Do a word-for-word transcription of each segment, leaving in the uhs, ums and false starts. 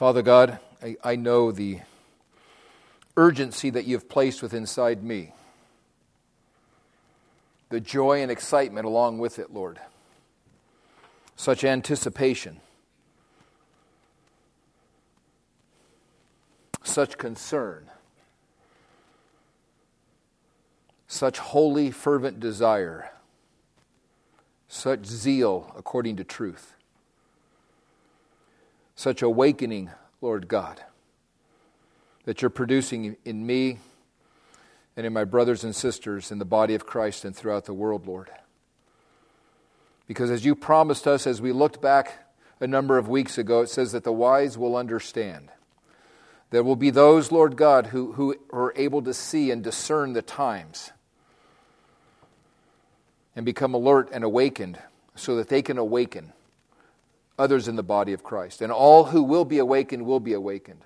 Father God, I, I know the urgency that you've placed within inside me. The joy and excitement along with it, Lord. Such anticipation. Such concern. Such holy, fervent desire. Such zeal according to truth. Such awakening, Lord God, that you're producing in me and in my brothers and sisters in the body of Christ and throughout the world, Lord. Because as you promised us, as we looked back a number of weeks ago, it says that the wise will understand. There will be those, Lord God, who, who are able to see and discern the times and become alert and awakened so that they can awaken others in the body of Christ. And all who will be awakened will be awakened.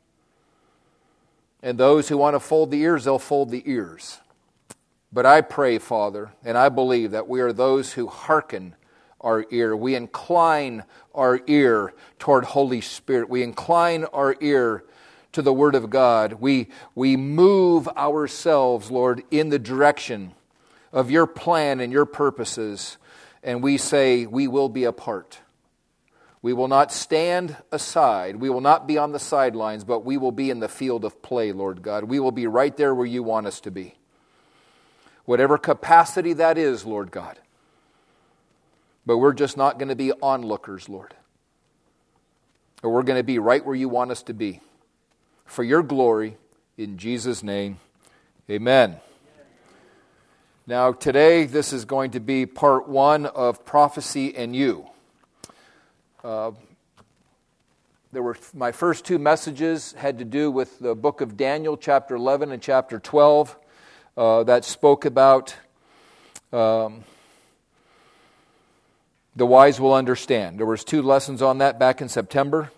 And those who want to fold the ears, they'll fold the ears. But I pray, Father, and I believe that we are those who hearken our ear. We incline our ear toward Holy Spirit. We incline our ear to the Word of God. We, we move ourselves, Lord, in the direction of your plan and your purposes. And we say, we will be a part. We will not stand aside. We will not be on the sidelines, but we will be in the field of play, Lord God. We will be right there where you want us to be. Whatever capacity that is, Lord God. But we're just not going to be onlookers, Lord. Or we're going to be right where you want us to be. For your glory, in Jesus' name, amen. Now today, this is going to be part one of Prophecy and You. Uh, there were my first two messages had to do with the book of Daniel, chapter eleven and chapter twelve, uh, that spoke about um, the wise will understand. There was two lessons on that back in September.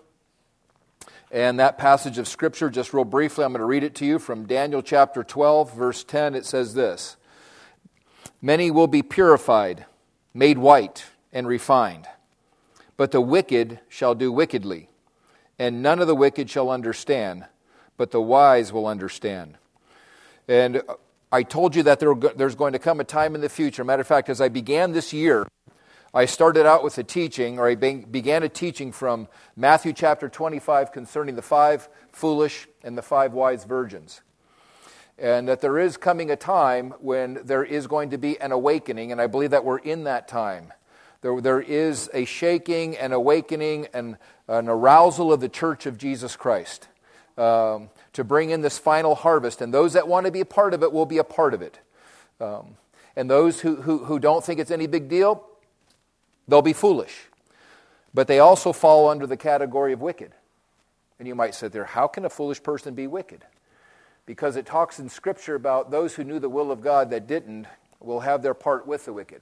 And that passage of Scripture, just real briefly, I'm going to read it to you from Daniel chapter twelve, verse ten. It says this: Many will be purified, made white, and refined. But the wicked shall do wickedly, and none of the wicked shall understand, but the wise will understand. And I told you that there, there's going to come a time in the future. Matter of fact, as I began this year, I started out with a teaching, or I began a teaching from Matthew chapter twenty-five concerning the five foolish and the five wise virgins. And that there is coming a time when there is going to be an awakening, and I believe that we're in that time. There, there is a shaking and awakening and an arousal of the church of Jesus Christ um, to bring in this final harvest. And those that want to be a part of it will be a part of it. Um, and those who, who, who don't think it's any big deal, they'll be foolish. But they also fall under the category of wicked. And you might sit there, how can a foolish person be wicked? Because it talks in Scripture about those who knew the will of God that didn't will have their part with the wicked.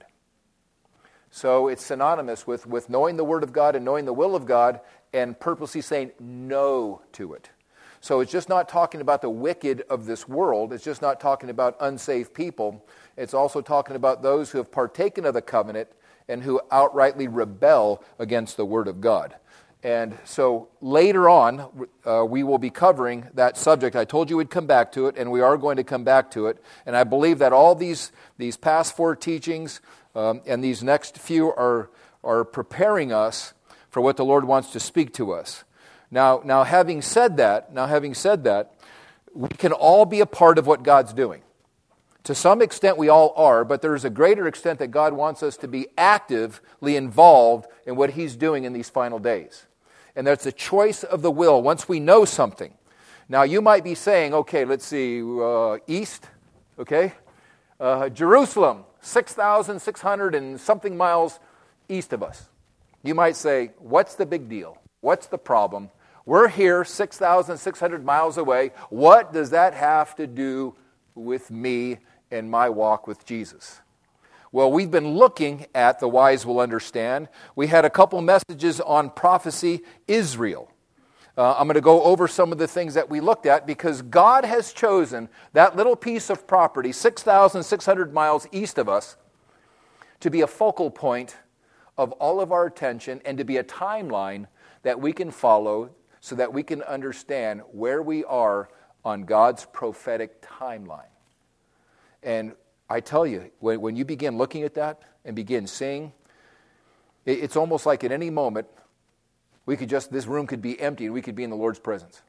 So it's synonymous with, with knowing the Word of God and knowing the will of God and purposely saying no to it. So it's just not talking about the wicked of this world. It's just not talking about unsaved people. It's also talking about those who have partaken of the covenant and who outrightly rebel against the Word of God. And so later on, uh, we will be covering that subject. I told you we'd come back to it, and we are going to come back to it. And I believe that all these, these past four teachings um, and these next few are, are preparing us for what the Lord wants to speak to us. Now, now having said that, now having said that, we can all be a part of what God's doing. To some extent we all are, but there's a greater extent that God wants us to be actively involved in what He's doing in these final days. And that's a choice of the will once we know something. Now you might be saying, okay, let's see, uh, east, okay? Uh, Jerusalem, six thousand six hundred and something miles east of us. You might say, what's the big deal? What's the problem? We're here six thousand six hundred miles away. What does that have to do with me and my walk with Jesus? Well, we've been looking at the wise will understand. We had a couple messages on prophecy Israel. Uh, I'm going to go over some of the things that we looked at because God has chosen that little piece of property, six thousand six hundred miles east of us, to be a focal point of all of our attention and to be a timeline that we can follow so that we can understand where we are on God's prophetic timeline. And I tell you, when, when you begin looking at that and begin seeing, it, it's almost like at any moment, we could just, this room could be empty and we could be in the Lord's presence.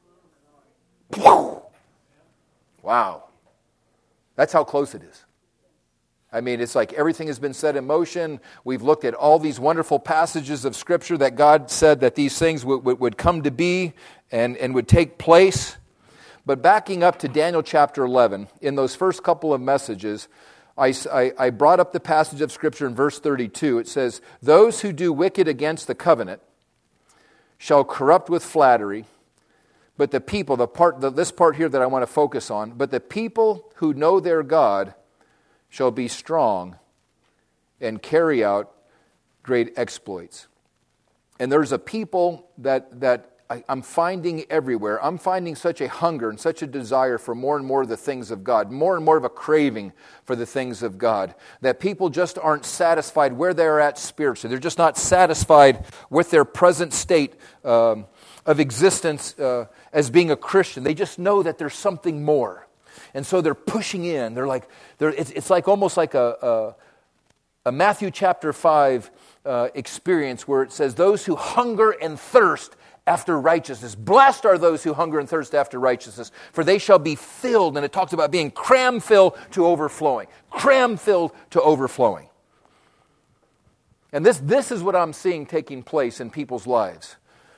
Wow. That's how close it is. I mean, it's like everything has been set in motion. We've looked at all these wonderful passages of Scripture that God said that these things would, would, would come to be and, and would take place. But backing up to Daniel chapter eleven, in those first couple of messages, I, I, I brought up the passage of Scripture in verse thirty-two. It says, "Those who do wicked against the covenant shall corrupt with flattery, but the people," the part, the, this part here that I want to focus on, "but the people who know their God shall be strong and carry out great exploits." And there's a people that that I, I'm finding everywhere. I'm finding such a hunger and such a desire for more and more of the things of God, more and more of a craving for the things of God, that people just aren't satisfied where they're at spiritually. They're just not satisfied with their present state um, of existence uh, as being a Christian. They just know that there's something more. And so they're pushing in. They're like, they're, it's, it's like almost like a, a, a Matthew chapter five uh, experience where it says, "Those who hunger and thirst after righteousness. Blessed are those who hunger and thirst after righteousness, for they shall be filled." And it talks about being cram-filled to overflowing. Cram-filled to overflowing. And this, this is what I'm seeing taking place in people's lives.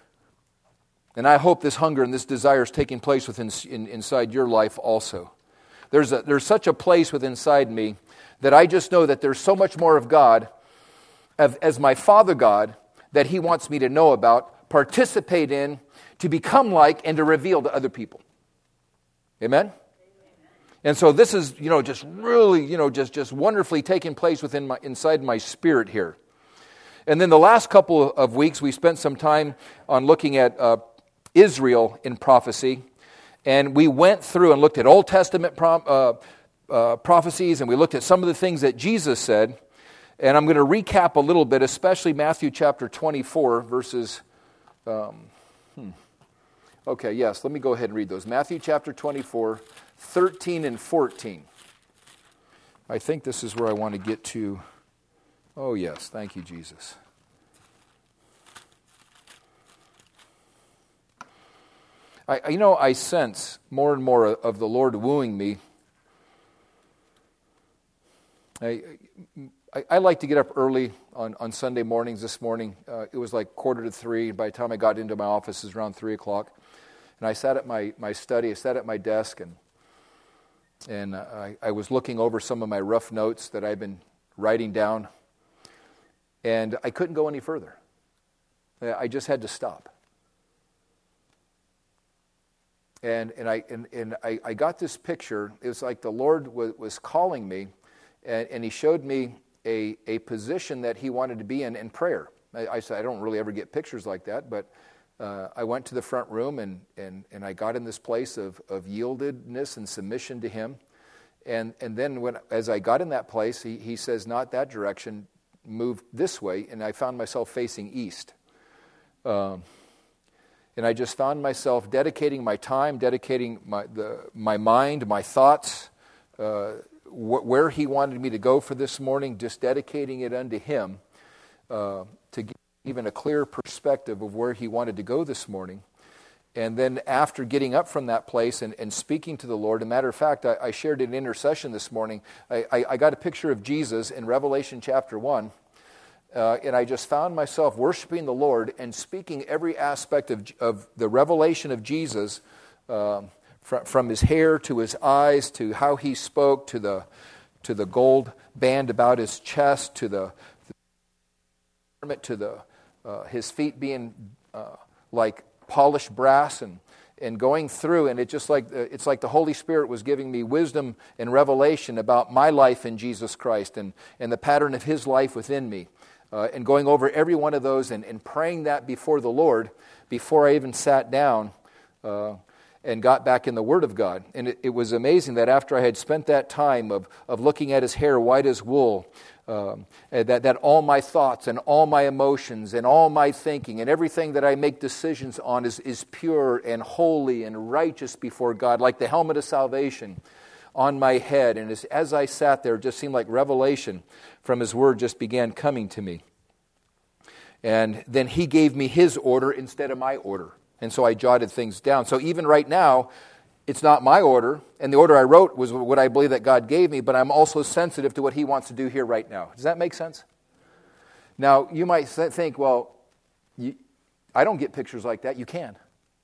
And I hope this hunger and this desire is taking place within in, inside your life also. There's a, there's such a place within inside me that I just know that there's so much more of God as, as my Father God that He wants me to know about, participate in, to become like, and to reveal to other people. Amen? Amen? And so this is, you know, just really, you know, just, just wonderfully taking place within my inside my spirit here. And then the last couple of weeks, we spent some time on looking at uh, Israel in prophecy, and we went through and looked at Old Testament prom, uh, uh, prophecies, and we looked at some of the things that Jesus said, and I'm going to recap a little bit, especially Matthew chapter twenty-four, verses, um, hmm. okay, yes, let me go ahead and read those. Matthew chapter twenty-four, thirteen and fourteen. I think this is where I want to get to. Oh yes, thank you, Jesus. I, you know, I sense more and more of the Lord wooing me. I, I, I like to get up early on, on Sunday mornings. This morning, uh, it was like quarter to three. By the time I got into my office, it was around three o'clock. And I sat at my, my study, I sat at my desk, and and I, I was looking over some of my rough notes that I've been writing down. And I couldn't go any further. I just had to stop. And and I and, and I, I got this picture. It was like the Lord was, was calling me, and, and He showed me a, a position that He wanted to be in in prayer. I, I said, I don't really ever get pictures like that, but uh, I went to the front room, and, and, and I got in this place of, of yieldedness and submission to Him. And and then when as I got in that place, He, he says, not that direction, move this way, and I found myself facing east. Um And I just found myself dedicating my time, dedicating my the, my mind, my thoughts, uh, wh- where He wanted me to go for this morning, just dedicating it unto Him uh, to give even a clear perspective of where He wanted to go this morning. And then after getting up from that place and, and speaking to the Lord, as a matter of fact, I, I shared an intercession this morning. I, I, I got a picture of Jesus in Revelation chapter one. Uh, and I just found myself worshiping the Lord and speaking every aspect of, of the revelation of Jesus, uh, fr- from His hair to His eyes to how He spoke, to the to the gold band about His chest, to the, the to the uh, His feet being uh, like polished brass, and and going through, and it just like it's like the Holy Spirit was giving me wisdom and revelation about my life in Jesus Christ and and the pattern of His life within me. Uh, and going over every one of those and, and praying that before the Lord, before I even sat down. Uh, and got back in the Word of God. And it, it was amazing that after I had spent that time of, of looking at his hair white as wool, um, that, that all my thoughts and all my emotions and all my thinking and everything that I make decisions on is, is pure and holy and righteous before God, like the helmet of salvation on my head. And as, as I sat there, it just seemed like revelation from his Word just began coming to me. And then he gave me his order instead of my order. And so I jotted things down. So even right now, it's not my order. And the order I wrote was what I believe that God gave me, but I'm also sensitive to what he wants to do here right now. Does that make sense? Now, you might think, well, you, I don't get pictures like that. You can.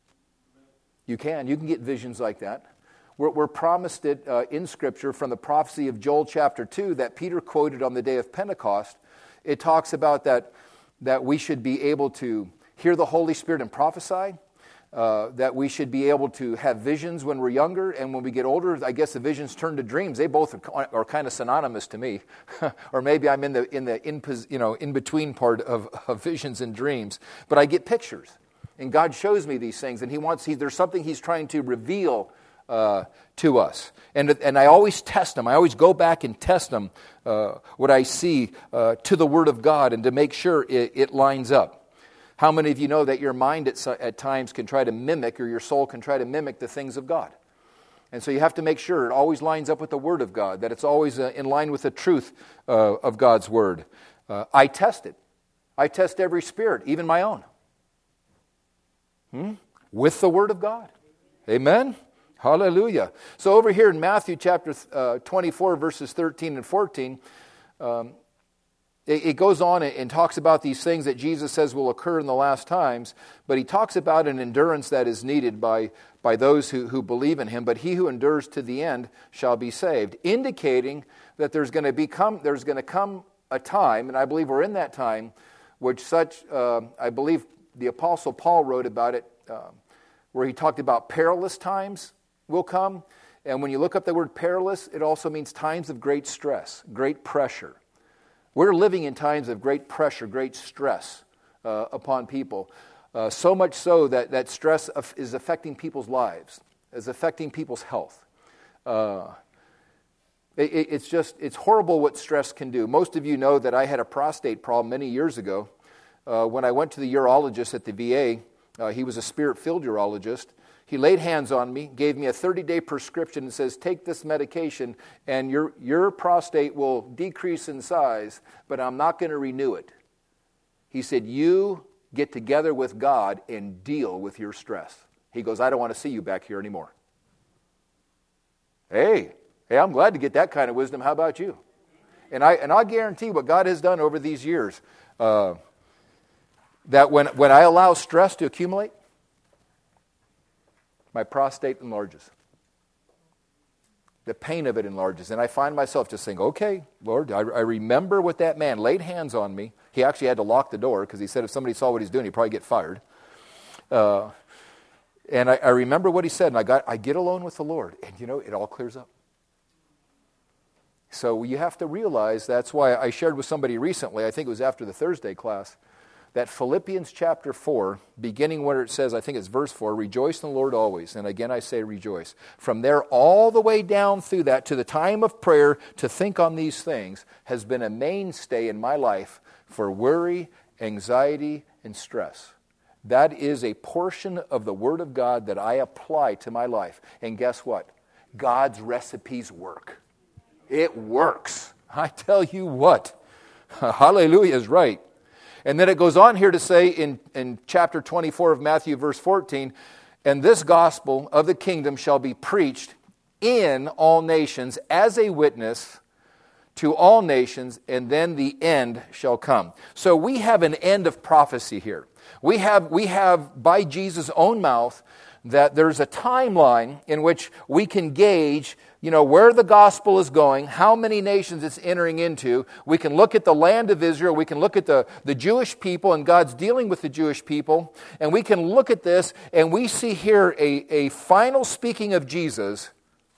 You can. You can get visions like that. We're, we're promised it uh, in Scripture from the prophecy of Joel chapter two that Peter quoted on the day of Pentecost. It talks about that, that we should be able to hear the Holy Spirit and prophesy. Uh, that we should be able to have visions when we're younger, and when we get older, I guess the visions turn to dreams. They both are, are kind of synonymous to me, or maybe I'm in the in the in, you know in between part of, of visions and dreams. But I get pictures, and God shows me these things, and He wants he, there's something He's trying to reveal uh, to us, and and I always test them. I always go back and test them uh, what I see uh, to the Word of God, and to make sure it, it lines up. How many of you know that your mind at, at times can try to mimic, or your soul can try to mimic the things of God? And so you have to make sure it always lines up with the Word of God, that it's always uh, in line with the truth uh, of God's Word. Uh, I test it. I test every spirit, even my own, hmm? with the Word of God. Amen? Hallelujah. So over here in Matthew chapter uh, twenty-four, verses thirteen and fourteen, um, it goes on and talks about these things that Jesus says will occur in the last times, but he talks about an endurance that is needed by, by those who, who believe in him. But he who endures to the end shall be saved, indicating that there's going to become there's going to come a time, and I believe we're in that time, which such uh, I believe the Apostle Paul wrote about it, uh, where he talked about perilous times will come. And when you look up the word perilous, it also means times of great stress, great pressure. We're living in times of great pressure, great stress uh, upon people. Uh, so much so that, that stress is affecting people's lives, is affecting people's health. Uh, it, it's just, it's horrible what stress can do. Most of you know that I had a prostate problem many years ago. Uh, when I went to the urologist at the V A, uh, he was a spirit-filled urologist. He laid hands on me, gave me a thirty-day prescription and says, take this medication and your, your prostate will decrease in size, but I'm not going to renew it. He said, you get together with God and deal with your stress. He goes, I don't want to see you back here anymore. Hey, hey, I'm glad to get that kind of wisdom. How about you? And I and I guarantee what God has done over these years, uh, that when, when I allow stress to accumulate, my prostate enlarges. The pain of it enlarges. And I find myself just saying, okay, Lord, I, I remember what that man laid hands on me. He actually had to lock the door because he said if somebody saw what he's doing, he'd probably get fired. Uh, and I, I remember what he said, and I got I get alone with the Lord. And, you know, it all clears up. So you have to realize, that's why I shared with somebody recently, I think it was after the Thursday class, that Philippians chapter four, beginning where it says, I think it's verse four, rejoice in the Lord always. And again, I say rejoice. From there all the way down through that to the time of prayer to think on these things has been a mainstay in my life for worry, anxiety, and stress. That is a portion of the Word of God that I apply to my life. And guess what? God's recipes work. It works. I tell you what. Hallelujah is right. And then it goes on here to say in, in chapter twenty-four of Matthew, verse fourteen, and this gospel of the kingdom shall be preached in all nations as a witness to all nations, and then the end shall come. So we have an end of prophecy here. We have, we have by Jesus' own mouth that there's a timeline in which we can gauge, you know, where the gospel is going, how many nations it's entering into. We can look at the land of Israel. We can look at the, the Jewish people, and God's dealing with the Jewish people. And we can look at this, and we see here a, a final speaking of Jesus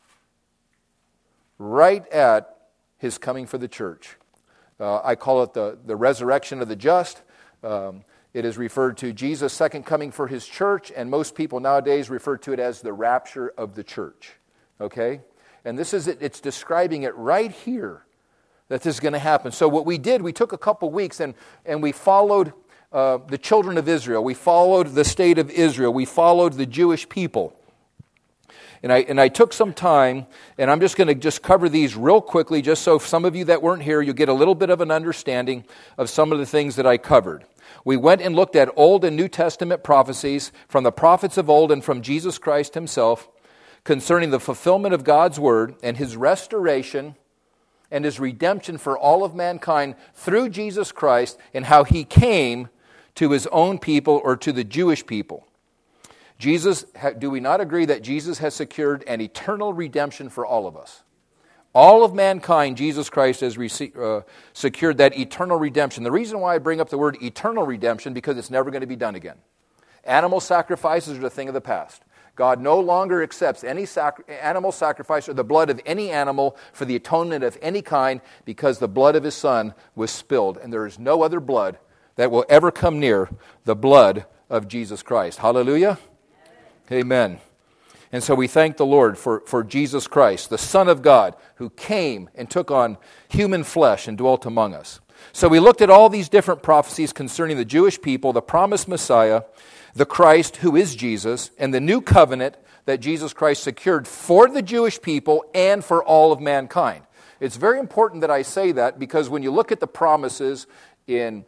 right at His coming for the church. Uh, I call it the, the resurrection of the just. Um, It is referred to Jesus' second coming for his church, and most people nowadays refer to it as the rapture of the church. Okay? And this is it, it's describing it right here that this is going to happen. So what we did, we took a couple weeks and, and we followed uh, the children of Israel. We followed the state of Israel. We followed the Jewish people. And I and I took some time, and I'm just going to just cover these real quickly, just so some of you that weren't here, you'll get a little bit of an understanding of some of the things that I covered. We went and looked at Old and New Testament prophecies from the prophets of old and from Jesus Christ himself concerning the fulfillment of God's word and his restoration and his redemption for all of mankind through Jesus Christ, and how he came to his own people, or to the Jewish people. Jesus, do we not agree that Jesus has secured an eternal redemption for all of us? All of mankind, Jesus Christ has received, uh, secured that eternal redemption. The reason why I bring up the word eternal redemption, because it's never going to be done again. Animal sacrifices are a thing of the past. God no longer accepts any sac- animal sacrifice or the blood of any animal for the atonement of any kind, because the blood of his Son was spilled. And there is no other blood that will ever come near the blood of Jesus Christ. Hallelujah. Amen. And so we thank the Lord for, for Jesus Christ, the Son of God, who came and took on human flesh and dwelt among us. So we looked at all these different prophecies concerning the Jewish people, the promised Messiah, the Christ, who is Jesus, and the new covenant that Jesus Christ secured for the Jewish people and for all of mankind. It's very important that I say that, because when you look at the promises in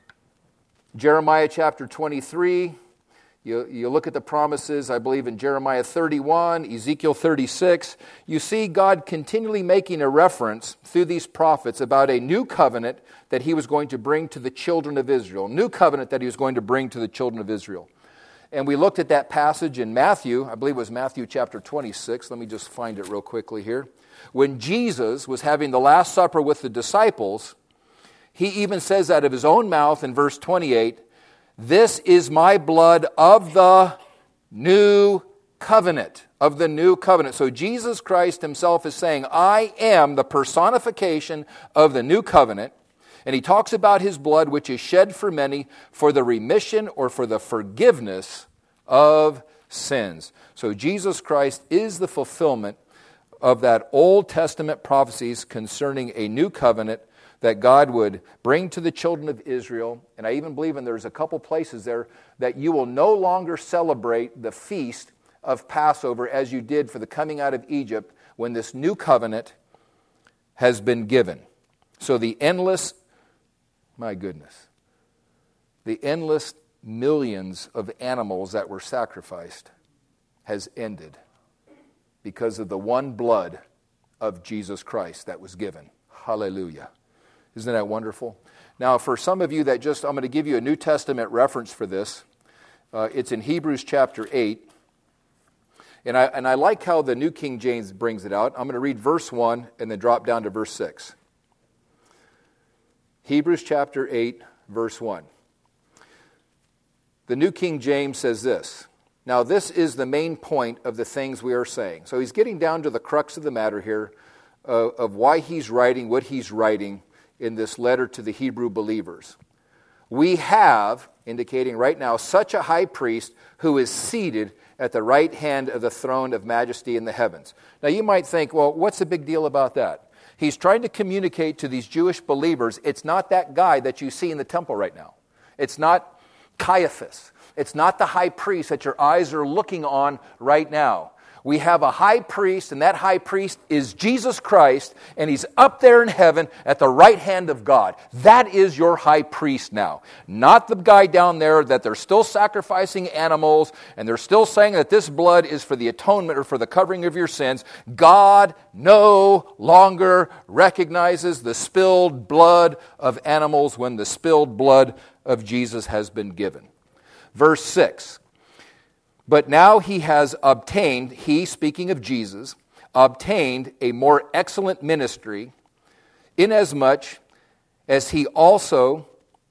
Jeremiah chapter twenty-three, You, you look at the promises, I believe, in Jeremiah thirty-one, Ezekiel thirty-six, you see God continually making a reference through these prophets about a new covenant that he was going to bring to the children of Israel. New covenant that he was going to bring to the children of Israel. And we looked at that passage in Matthew, I believe it was Matthew chapter twenty-six. Let me just find it real quickly here. When Jesus was having the Last Supper with the disciples, he even says out of his own mouth in verse twenty-eight, "This is my blood of the new covenant." Of the new covenant. So Jesus Christ himself is saying, I am the personification of the new covenant. And he talks about his blood, which is shed for many for the remission or for the forgiveness of sins. So Jesus Christ is the fulfillment of that Old Testament prophecies concerning a new covenant that God would bring to the children of Israel. And I even believe, and there's a couple places there, that you will no longer celebrate the feast of Passover as you did for the coming out of Egypt, when this new covenant has been given. So the endless, my goodness, the endless millions of animals that were sacrificed has ended because of the one blood of Jesus Christ that was given. Hallelujah. Isn't that wonderful? Now, for some of you that just, I'm going to give you a New Testament reference for this. Uh, it's in Hebrews chapter eight. And I, and I like how the New King James brings it out. I'm going to read verse one and then drop down to verse six. Hebrews chapter eight, verse one. The New King James says this. Now, this is the main point of the things we are saying. So he's getting down to the crux of the matter here uh, of why he's writing what he's writing in this letter to the Hebrew believers. We have, indicating right now, such a high priest who is seated at the right hand of the throne of majesty in the heavens. Now you might think, well, what's the big deal about that? He's trying to communicate to these Jewish believers, it's not that guy that you see in the temple right now. It's not Caiaphas. It's not the high priest that your eyes are looking on right now. We have a high priest, and that high priest is Jesus Christ, and he's up there in heaven at the right hand of God. That is your high priest now. Not the guy down there that they're still sacrificing animals, and they're still saying that this blood is for the atonement or for the covering of your sins. God no longer recognizes the spilled blood of animals when the spilled blood of Jesus has been given. Verse six. But now he has obtained, he, speaking of Jesus, obtained a more excellent ministry, inasmuch as he also,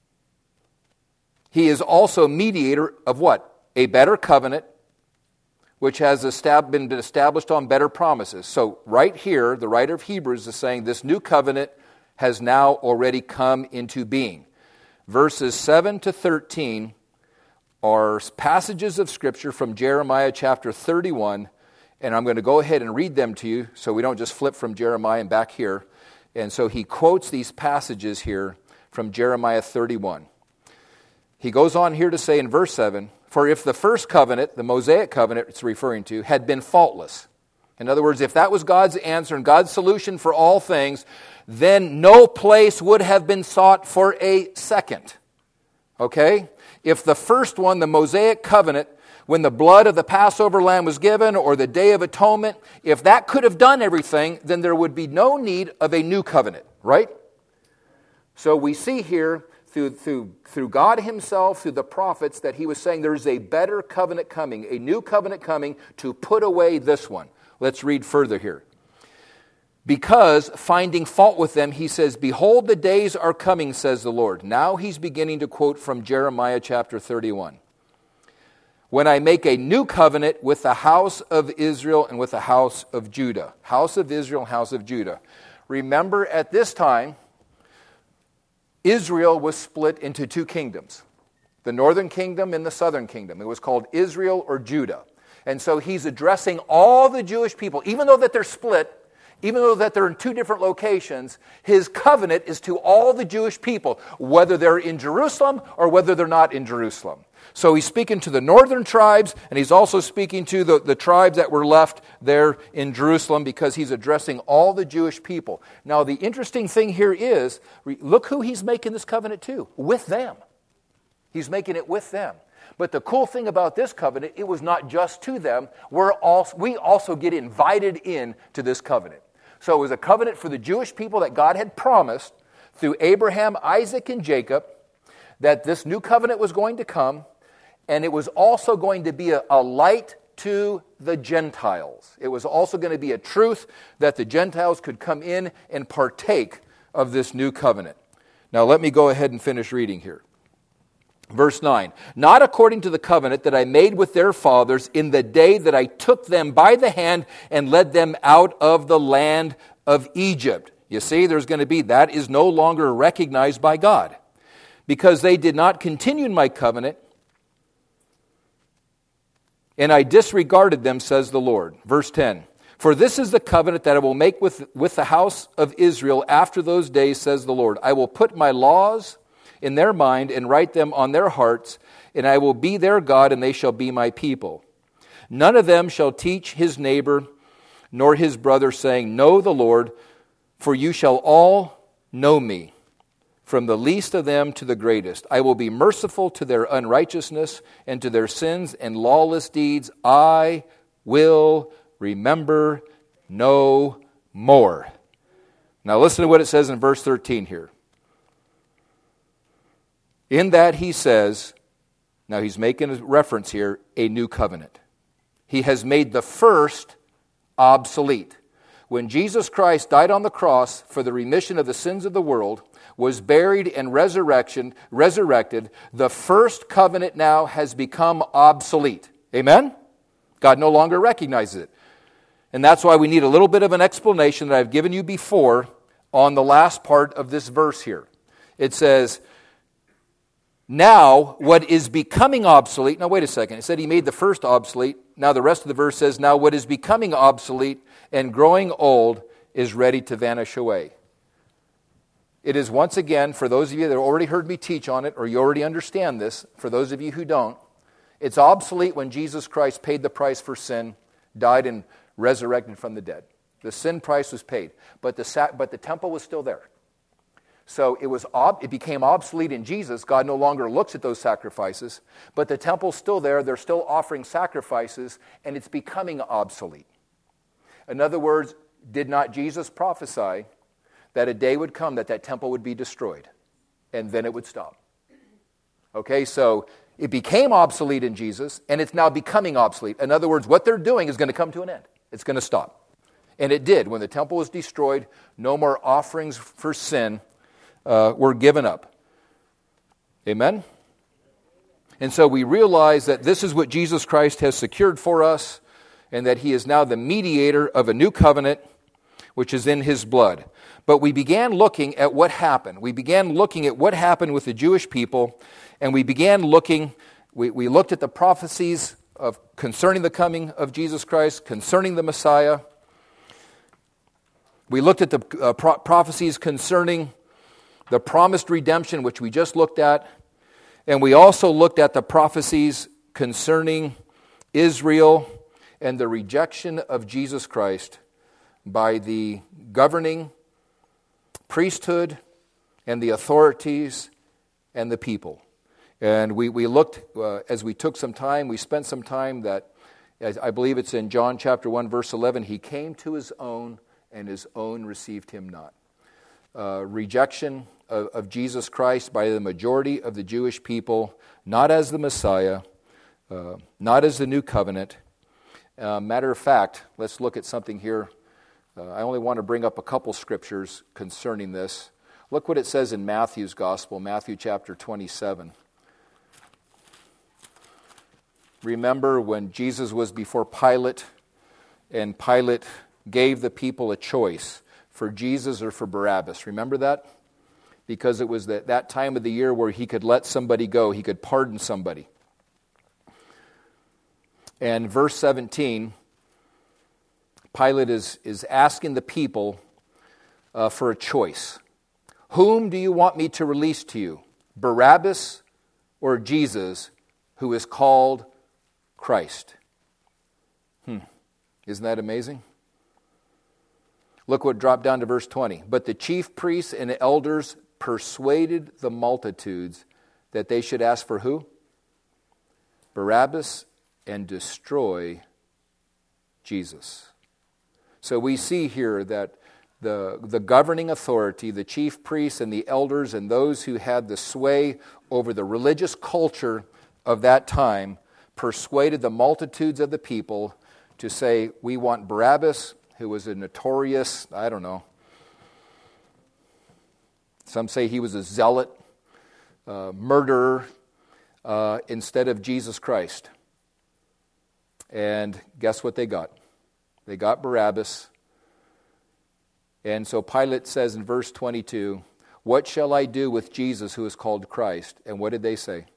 he is also mediator of what? A better covenant, which has estab- been established on better promises. So right here, the writer of Hebrews is saying this new covenant has now already come into being. verses seven to thirteen are passages of Scripture from Jeremiah chapter thirty-one, and I'm going to go ahead and read them to you so we don't just flip from Jeremiah and back here. And so he quotes these passages here from Jeremiah thirty-one. He goes on here to say in verse seven, "For if the first covenant, the Mosaic covenant it's referring to, had been faultless," in other words, if that was God's answer and God's solution for all things, then no place would have been sought for a second. Okay? If the first one, the Mosaic covenant, when the blood of the Passover lamb was given, or the Day of Atonement, if that could have done everything, then there would be no need of a new covenant, right? So we see here, through, through, through God himself, through the prophets, that he was saying there's a better covenant coming, a new covenant coming to put away this one. Let's read further here. "Because, finding fault with them, he says, 'Behold, the days are coming, says the Lord.'" Now he's beginning to quote from Jeremiah chapter thirty-one. "When I make a new covenant with the house of Israel and with the house of Judah." House of Israel, house of Judah. Remember, at this time, Israel was split into two kingdoms. The northern kingdom and the southern kingdom. It was called Israel or Judah. And so he's addressing all the Jewish people, even though that they're split, even though that they're in two different locations, his covenant is to all the Jewish people, whether they're in Jerusalem or whether they're not in Jerusalem. So he's speaking to the northern tribes, and he's also speaking to the, the tribes that were left there in Jerusalem, because he's addressing all the Jewish people. Now, the interesting thing here is, look who he's making this covenant to, with them. He's making it with them. But the cool thing about this covenant, it was not just to them. We're also, we also get invited in to this covenant. So it was a covenant for the Jewish people that God had promised through Abraham, Isaac, and Jacob, that this new covenant was going to come, and it was also going to be a, a light to the Gentiles. It was also going to be a truth that the Gentiles could come in and partake of this new covenant. Now let me go ahead and finish reading here. Verse nine, "Not according to the covenant that I made with their fathers in the day that I took them by the hand and led them out of the land of Egypt." You see, there's going to be, that is no longer recognized by God. "Because they did not continue in my covenant, and I disregarded them, says the Lord." Verse ten, "For this is the covenant that I will make with, with the house of Israel after those days, says the Lord. I will put my laws in their mind and write them on their hearts, and I will be their God, and they shall be my people. None of them shall teach his neighbor nor his brother, saying, 'Know the Lord,' for you shall all know me, from the least of them to the greatest. I will be merciful to their unrighteousness and to their sins and lawless deeds. I will remember no more." Now listen to what it says in verse thirteen here. In that he says, now he's making a reference here, a new covenant. He has made the first obsolete. When Jesus Christ died on the cross for the remission of the sins of the world, was buried and resurrection, resurrected, the first covenant now has become obsolete. Amen? God no longer recognizes it. And that's why we need a little bit of an explanation that I've given you before on the last part of this verse here. It says, "Now what is becoming obsolete," now wait a second, it said he made the first obsolete. Now the rest of the verse says, "Now what is becoming obsolete and growing old is ready to vanish away." It is once again, for those of you that already heard me teach on it, or you already understand this, for those of you who don't, it's obsolete when Jesus Christ paid the price for sin, died and resurrected from the dead. The sin price was paid, but the, but the temple was still there. So it was it became obsolete in Jesus. God no longer looks at those sacrifices, but the temple's still there. They're still offering sacrifices, and it's becoming obsolete. In other words, did not Jesus prophesy that a day would come that that temple would be destroyed, and then it would stop? Okay, so it became obsolete in Jesus, and it's now becoming obsolete. In other words, what they're doing is going to come to an end. It's going to stop. And it did. When the temple was destroyed, no more offerings for sin Uh, were given up. Amen? And so we realize that this is what Jesus Christ has secured for us, and that he is now the mediator of a new covenant which is in his blood. But we began looking at what happened. We began looking at what happened with the Jewish people, and we began looking, we, we looked at the prophecies of concerning the coming of Jesus Christ, concerning the Messiah. We looked at the uh, pro- prophecies concerning the promised redemption, which we just looked at. And we also looked at the prophecies concerning Israel and the rejection of Jesus Christ by the governing priesthood and the authorities and the people. And we, we looked, uh, as we took some time, we spent some time that, as I believe it's in John chapter one, verse eleven, he came to his own, and his own received him not. Uh, rejection of, of Jesus Christ by the majority of the Jewish people, not as the Messiah, uh, not as the new covenant. Uh, matter of fact, let's look at something here. Uh, I only want to bring up a couple scriptures concerning this. Look what it says in Matthew's gospel, Matthew chapter twenty-seven. Remember when Jesus was before Pilate, and Pilate gave the people a choice for Jesus or for Barabbas. Remember that? Because it was that, that time of the year where he could let somebody go. He could pardon somebody. And verse seventeen, Pilate is, is asking the people uh, for a choice. Whom do you want me to release to you? Barabbas or Jesus, who is called Christ? Hmm. Isn't that amazing? Look what dropped down to verse twenty. But the chief priests and elders persuaded the multitudes that they should ask for who? Barabbas, and destroy Jesus. So we see here that the, the governing authority, the chief priests and the elders and those who had the sway over the religious culture of that time persuaded the multitudes of the people to say, we want Barabbas, who was a notorious, I don't know, some say he was a zealot, uh, murderer, uh, instead of Jesus Christ. And guess what they got? They got Barabbas. And so Pilate says in verse twenty-two, what shall I do with Jesus who is called Christ? And what did they say?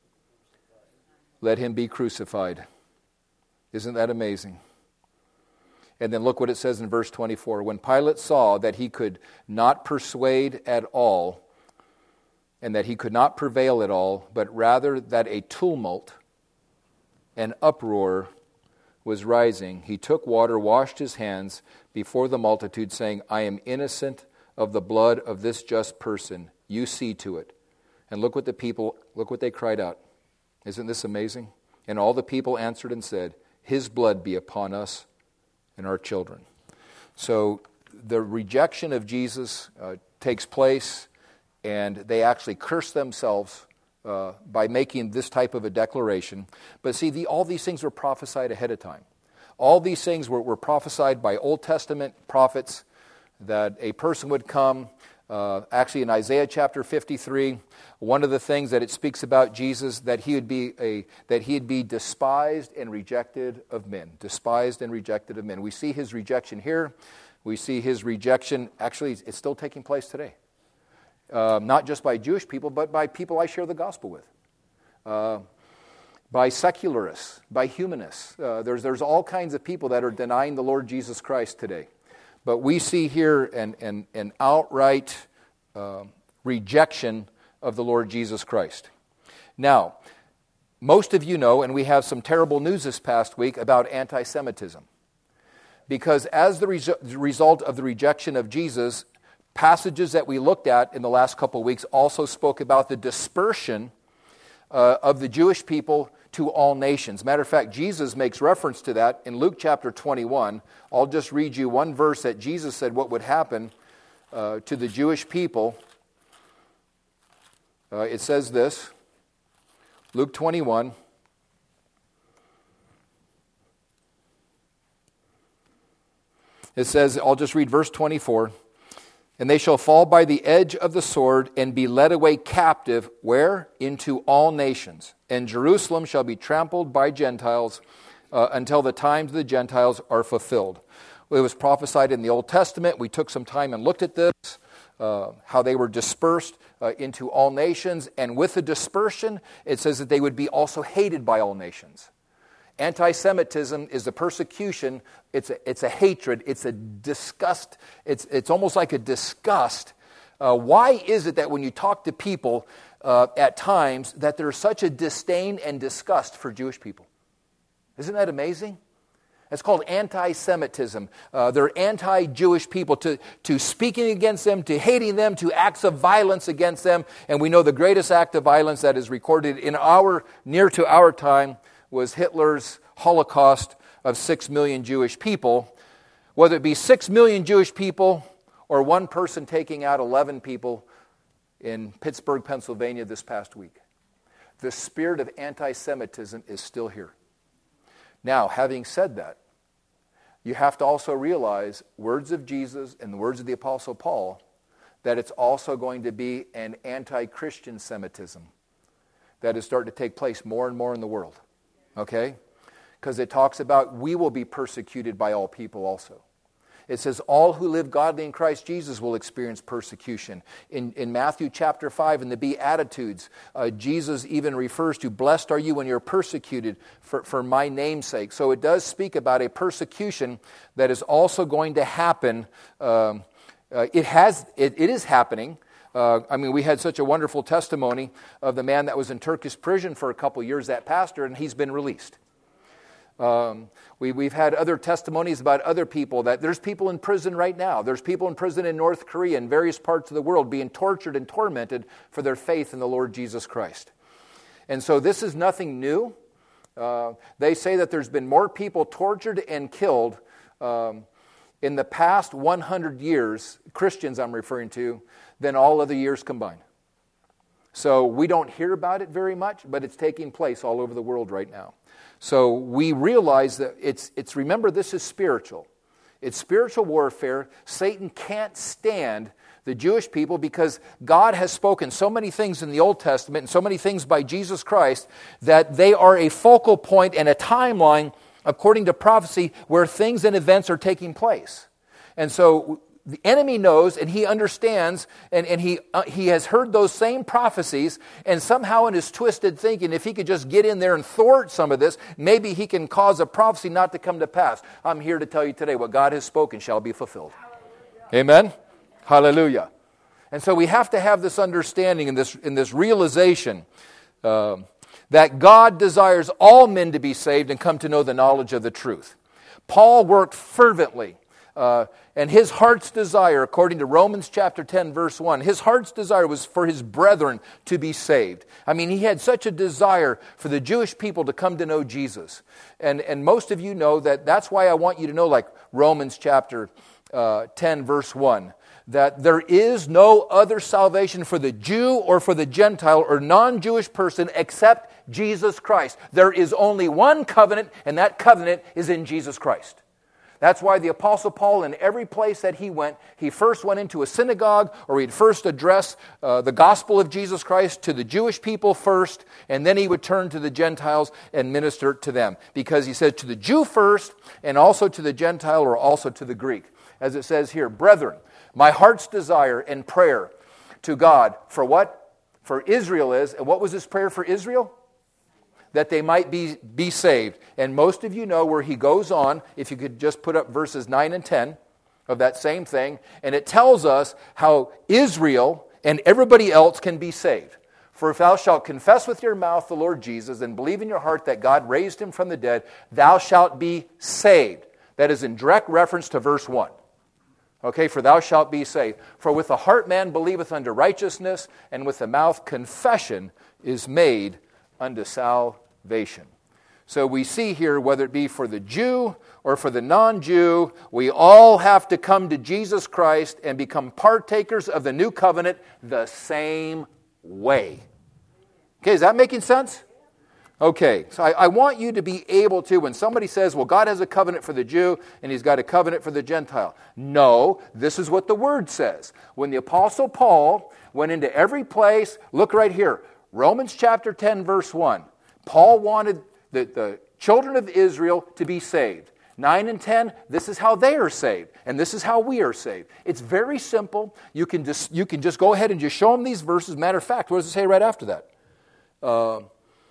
Let him be crucified. Isn't that amazing? And then look what it says in verse twenty-four. When Pilate saw that he could not persuade at all, and that he could not prevail at all, but rather that a tumult, an uproar was rising, he took water, washed his hands before the multitude, saying, I am innocent of the blood of this just person. You see to it. And look what the people, look what they cried out. Isn't this amazing? And all the people answered and said, his blood be upon us and our children. So the rejection of Jesus uh, takes place, and they actually curse themselves uh, by making this type of a declaration. But see, the, all these things were prophesied ahead of time. All these things were, were prophesied by Old Testament prophets, that a person would come. Uh, actually, in Isaiah chapter fifty-three, one of the things that it speaks about Jesus, that he would be a that he'd be despised and rejected of men, despised and rejected of men. We see his rejection here. We see his rejection. Actually, it's still taking place today, uh, not just by Jewish people, but by people I share the gospel with, uh, by secularists, by humanists. Uh, there's there's all kinds of people that are denying the Lord Jesus Christ today. But we see here an, an, an outright uh, rejection of the Lord Jesus Christ. Now, most of you know, and we have some terrible news this past week about anti-Semitism. Because as the resu- result of the rejection of Jesus, passages that we looked at in the last couple of weeks also spoke about the dispersion uh, of the Jewish people to all nations. Matter of fact, Jesus makes reference to that in Luke chapter twenty-one. I'll just read you one verse that Jesus said what would happen uh, to the Jewish people. Uh, it says this, Luke twenty-one. It says, I'll just read verse twenty-four. And they shall fall by the edge of the sword and be led away captive, where? Into all nations. And Jerusalem shall be trampled by Gentiles uh, until the times of the Gentiles are fulfilled. It was prophesied in the Old Testament. We took some time and looked at this, uh, how they were dispersed uh, into all nations. And with the dispersion, it says that they would be also hated by all nations. Anti-Semitism is a persecution. It's a, it's a hatred. It's a disgust. It's, it's almost like a disgust. Uh, why is it that when you talk to people uh, at times that there's such a disdain and disgust for Jewish people? Isn't that amazing? It's called anti-Semitism. Uh, they're anti-Jewish people, to, to speaking against them, to hating them, to acts of violence against them. And we know the greatest act of violence that is recorded in our, near to our time, was Hitler's Holocaust of six million Jewish people. Whether it be six million Jewish people or one person taking out eleven people in Pittsburgh, Pennsylvania this past week, the spirit of anti-Semitism is still here. Now, having said that, you have to also realize, words of Jesus and the words of the Apostle Paul, that it's also going to be an anti-Christian Semitism that is starting to take place more and more in the world. Okay? Because it talks about we will be persecuted by all people also. It says all who live godly in Christ Jesus will experience persecution. In, in Matthew chapter five, in the Beatitudes, uh, Jesus even refers to, blessed are you when you're persecuted for, for my name's sake. So it does speak about a persecution that is also going to happen. Um, uh, it has, it, it is happening. Uh, I mean, we had such a wonderful testimony of the man that was in Turkish prison for a couple years, that pastor, and he's been released. Um, we, we've had other testimonies about other people, that there's people in prison right now. There's people in prison in North Korea and various parts of the world being tortured and tormented for their faith in the Lord Jesus Christ. And so this is nothing new. Uh, they say that there's been more people tortured and killed um, in the past one hundred years, Christians I'm referring to, than all other years combined. So we don't hear about it very much, but it's taking place all over the world right now. So we realize that it's, it's remember, this is spiritual. It's spiritual warfare. Satan can't stand the Jewish people because God has spoken so many things in the Old Testament and so many things by Jesus Christ that they are a focal point and a timeline, according to prophecy, where things and events are taking place. And so the enemy knows and he understands and, and he uh, he has heard those same prophecies, and somehow in his twisted thinking, if he could just get in there and thwart some of this, maybe he can cause a prophecy not to come to pass. I'm here to tell you today, what God has spoken shall be fulfilled. Amen? Hallelujah. And so we have to have this understanding and this, in this realization uh, that God desires all men to be saved and come to know the knowledge of the truth. Paul worked fervently. Uh, and his heart's desire, according to Romans chapter ten, verse one, his heart's desire was for his brethren to be saved. I mean, he had such a desire for the Jewish people to come to know Jesus. And, and most of you know that that's why I want you to know, like Romans chapter uh, ten, verse one, that there is no other salvation for the Jew or for the Gentile or non-Jewish person except Jesus Christ. There is only one covenant, and that covenant is in Jesus Christ. That's why the Apostle Paul, in every place that he went, he first went into a synagogue, or he'd first address uh, the gospel of Jesus Christ to the Jewish people first, and then he would turn to the Gentiles and minister to them. Because he said to the Jew first, and also to the Gentile, or also to the Greek. As it says here, brethren, my heart's desire and prayer to God for what? For Israel is, and what was his prayer for Israel? That they might be, be saved. And most of you know where he goes on, if you could just put up verses nine and ten of that same thing, and it tells us how Israel and everybody else can be saved. For if thou shalt confess with your mouth the Lord Jesus and believe in your heart that God raised him from the dead, thou shalt be saved. That is in direct reference to verse one. Okay, for thou shalt be saved. For with the heart man believeth unto righteousness, and with the mouth confession is made unto salvation. So we see here, whether it be for the Jew or for the non-Jew, we all have to come to Jesus Christ and become partakers of the new covenant the same way. Okay, is that making sense? Okay, so I, I want you to be able to, when somebody says, well, God has a covenant for the Jew and he's got a covenant for the Gentile. No, this is what the Word says. When the Apostle Paul went into every place, look right here, Romans chapter ten, verse one. Paul wanted the, the children of Israel to be saved. nine and ten, this is how they are saved, and this is how we are saved. It's very simple. You can just, you can just go ahead and just show them these verses. Matter of fact, what does it say right after that? Uh,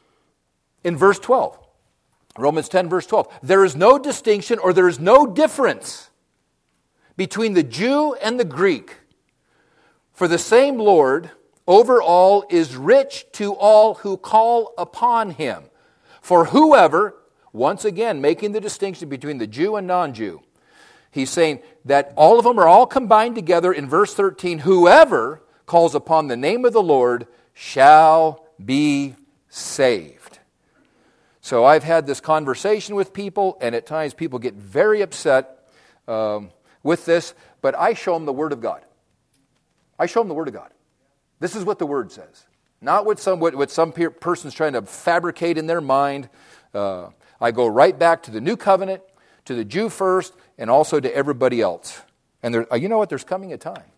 in verse twelve, Romans ten, verse twelve, there is no distinction or there is no difference between the Jew and the Greek. For the same Lord over all is rich to all who call upon him. For whoever, once again, making the distinction between the Jew and non-Jew. He's saying that all of them are all combined together in verse thirteen. Whoever calls upon the name of the Lord shall be saved. So I've had this conversation with people, and at times people get very upset um, with this, but I show them the Word of God. I show them the Word of God. This is what the Word says. Not what some, what, what some pe- person's trying to fabricate in their mind. Uh, I go right back to the New Covenant, to the Jew first, and also to everybody else. And there, you know what? There's coming a time.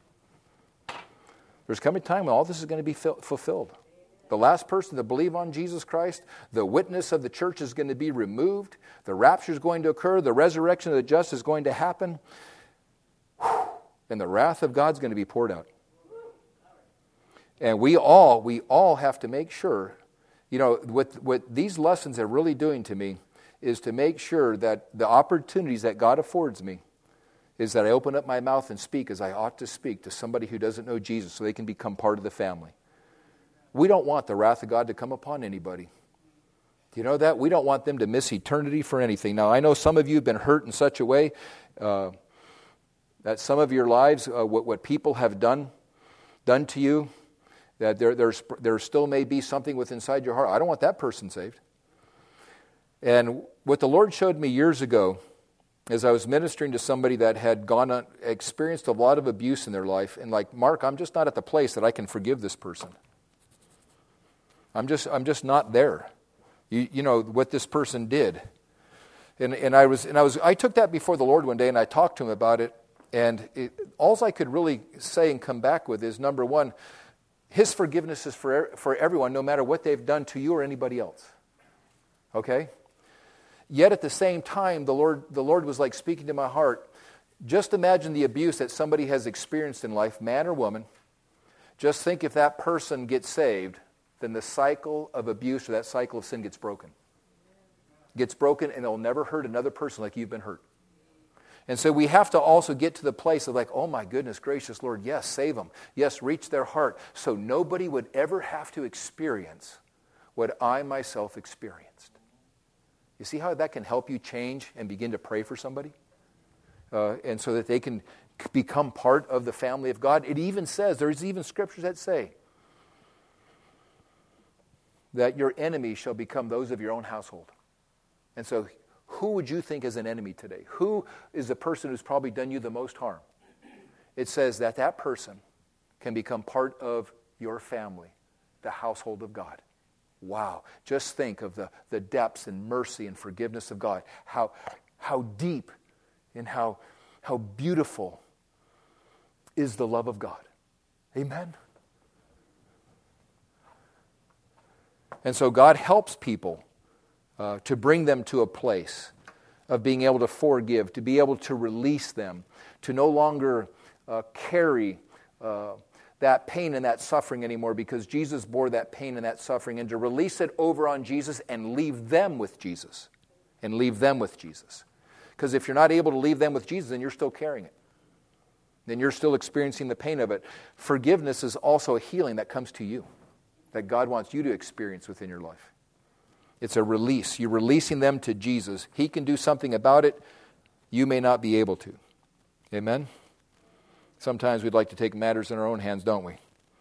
There's coming a time when all this is going to be fil- fulfilled. The last person to believe on Jesus Christ, the witness of the church is going to be removed. The rapture is going to occur. The resurrection of the just is going to happen. And the wrath of God's going to be poured out. And we all, we all have to make sure, you know, what, what these lessons are really doing to me is to make sure that the opportunities that God affords me is that I open up my mouth and speak as I ought to speak to somebody who doesn't know Jesus so they can become part of the family. We don't want the wrath of God to come upon anybody. Do you know that? We don't want them to miss eternity for anything. Now, I know some of you have been hurt in such a way uh, that some of your lives, uh, what, what people have done, done to you, that there, there's, there still may be something within inside your heart. I don't want that person saved. And what the Lord showed me years ago as I was ministering to somebody that had gone on, experienced a lot of abuse in their life, and like, Mark, I'm just not at the place that I can forgive this person. I'm just I'm just not there. You, you know what this person did. And and I was and I was I took that before the Lord one day, and I talked to him about it. And it, all I could really say and come back with is, number one, His forgiveness is for for everyone, no matter what they've done to you or anybody else. Okay? Yet at the same time, the Lord the Lord was like speaking to my heart. Just imagine the abuse that somebody has experienced in life, man or woman. Just think if that person gets saved, then the cycle of abuse or that cycle of sin gets broken. Gets broken, and it'll never hurt another person like you've been hurt. And so we have to also get to the place of like, oh my goodness gracious Lord, yes, save them. Yes, reach their heart so nobody would ever have to experience what I myself experienced. You see how that can help you change and begin to pray for somebody? Uh, and so that they can become part of the family of God. It even says, there's even scriptures that say, that your enemies shall become those of your own household. And so who would you think is an enemy today? Who is the person who's probably done you the most harm? It says that that person can become part of your family, the household of God. Wow. Just think of the, the depths and mercy and forgiveness of God. How, how deep and how, how beautiful is the love of God. Amen? And so God helps people uh, to bring them to a place of being able to forgive, to be able to release them, to no longer uh, carry uh, that pain and that suffering anymore because Jesus bore that pain and that suffering, and to release it over on Jesus and leave them with Jesus. And leave them with Jesus. Because if you're not able to leave them with Jesus, then you're still carrying it. Then you're still experiencing the pain of it. Forgiveness is also a healing that comes to you, that God wants you to experience within your life. It's a release. You're releasing them to Jesus. He can do something about it. You may not be able to. Amen? Sometimes we'd like to take matters in our own hands, don't we?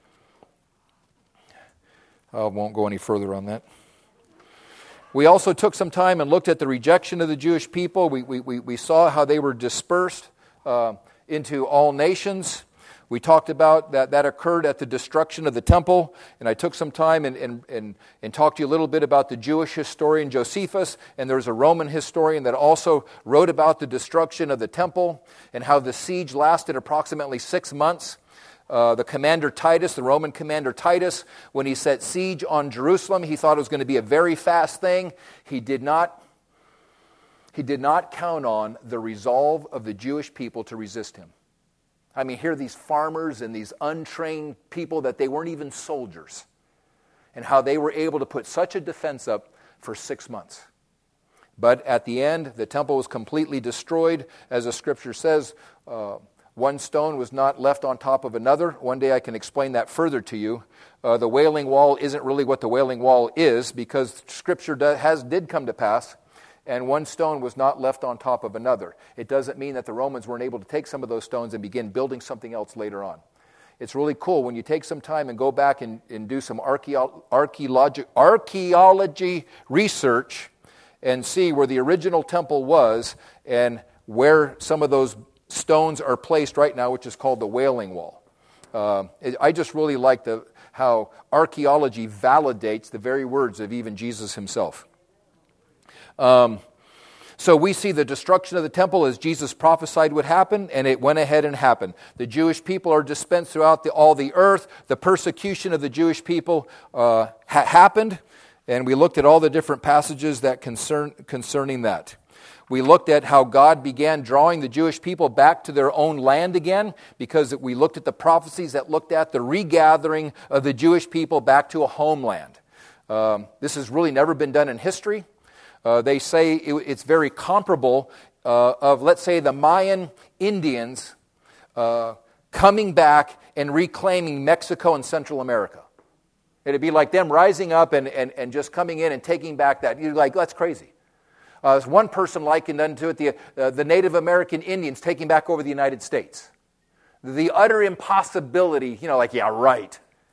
I won't go any further on that. We also took some time and looked at the rejection of the Jewish people. We, we, we, we saw how they were dispersed uh, into all nations. We talked about that that occurred at the destruction of the temple, and I took some time and, and, and, and talked to you a little bit about the Jewish historian Josephus, and there's a Roman historian that also wrote about the destruction of the temple and how the siege lasted approximately six months. Uh, the commander Titus, the Roman commander Titus, when he set siege on Jerusalem, he thought it was going to be a very fast thing. He did not he did not count on the resolve of the Jewish people to resist him. I mean, here are these farmers and these untrained people that they weren't even soldiers, and how they were able to put such a defense up for six months. But at the end, the temple was completely destroyed. As the scripture says, uh, one stone was not left on top of another. One day I can explain that further to you. Uh, the Wailing Wall isn't really what the Wailing Wall is, because scripture does, has did come to pass, and one stone was not left on top of another. It doesn't mean that the Romans weren't able to take some of those stones and begin building something else later on. It's really cool when you take some time and go back and, and do some archaeo- archaeologi- archaeology research and see where the original temple was and where some of those stones are placed right now, which is called the Wailing Wall. Uh, it, I just really like the, how archaeology validates the very words of even Jesus himself. Um, so we see the destruction of the temple as Jesus prophesied would happen, and it went ahead and happened. The Jewish people are dispersed throughout the, all the earth. The persecution of the Jewish people uh, ha- happened, and we looked at all the different passages that concern concerning that. We looked at how God began drawing the Jewish people back to their own land again, because we looked at the prophecies that looked at the regathering of the Jewish people back to a homeland. Um, this has really never been done in history. Uh, they say it, it's very comparable uh, of, let's say, the Mayan Indians uh, coming back and reclaiming Mexico and Central America. It'd be like them rising up and, and, and just coming in and taking back that. You're like, that's crazy. Uh, there's one person likened unto it the, uh, the Native American Indians taking back over the United States. The utter impossibility, you know, like, yeah, right.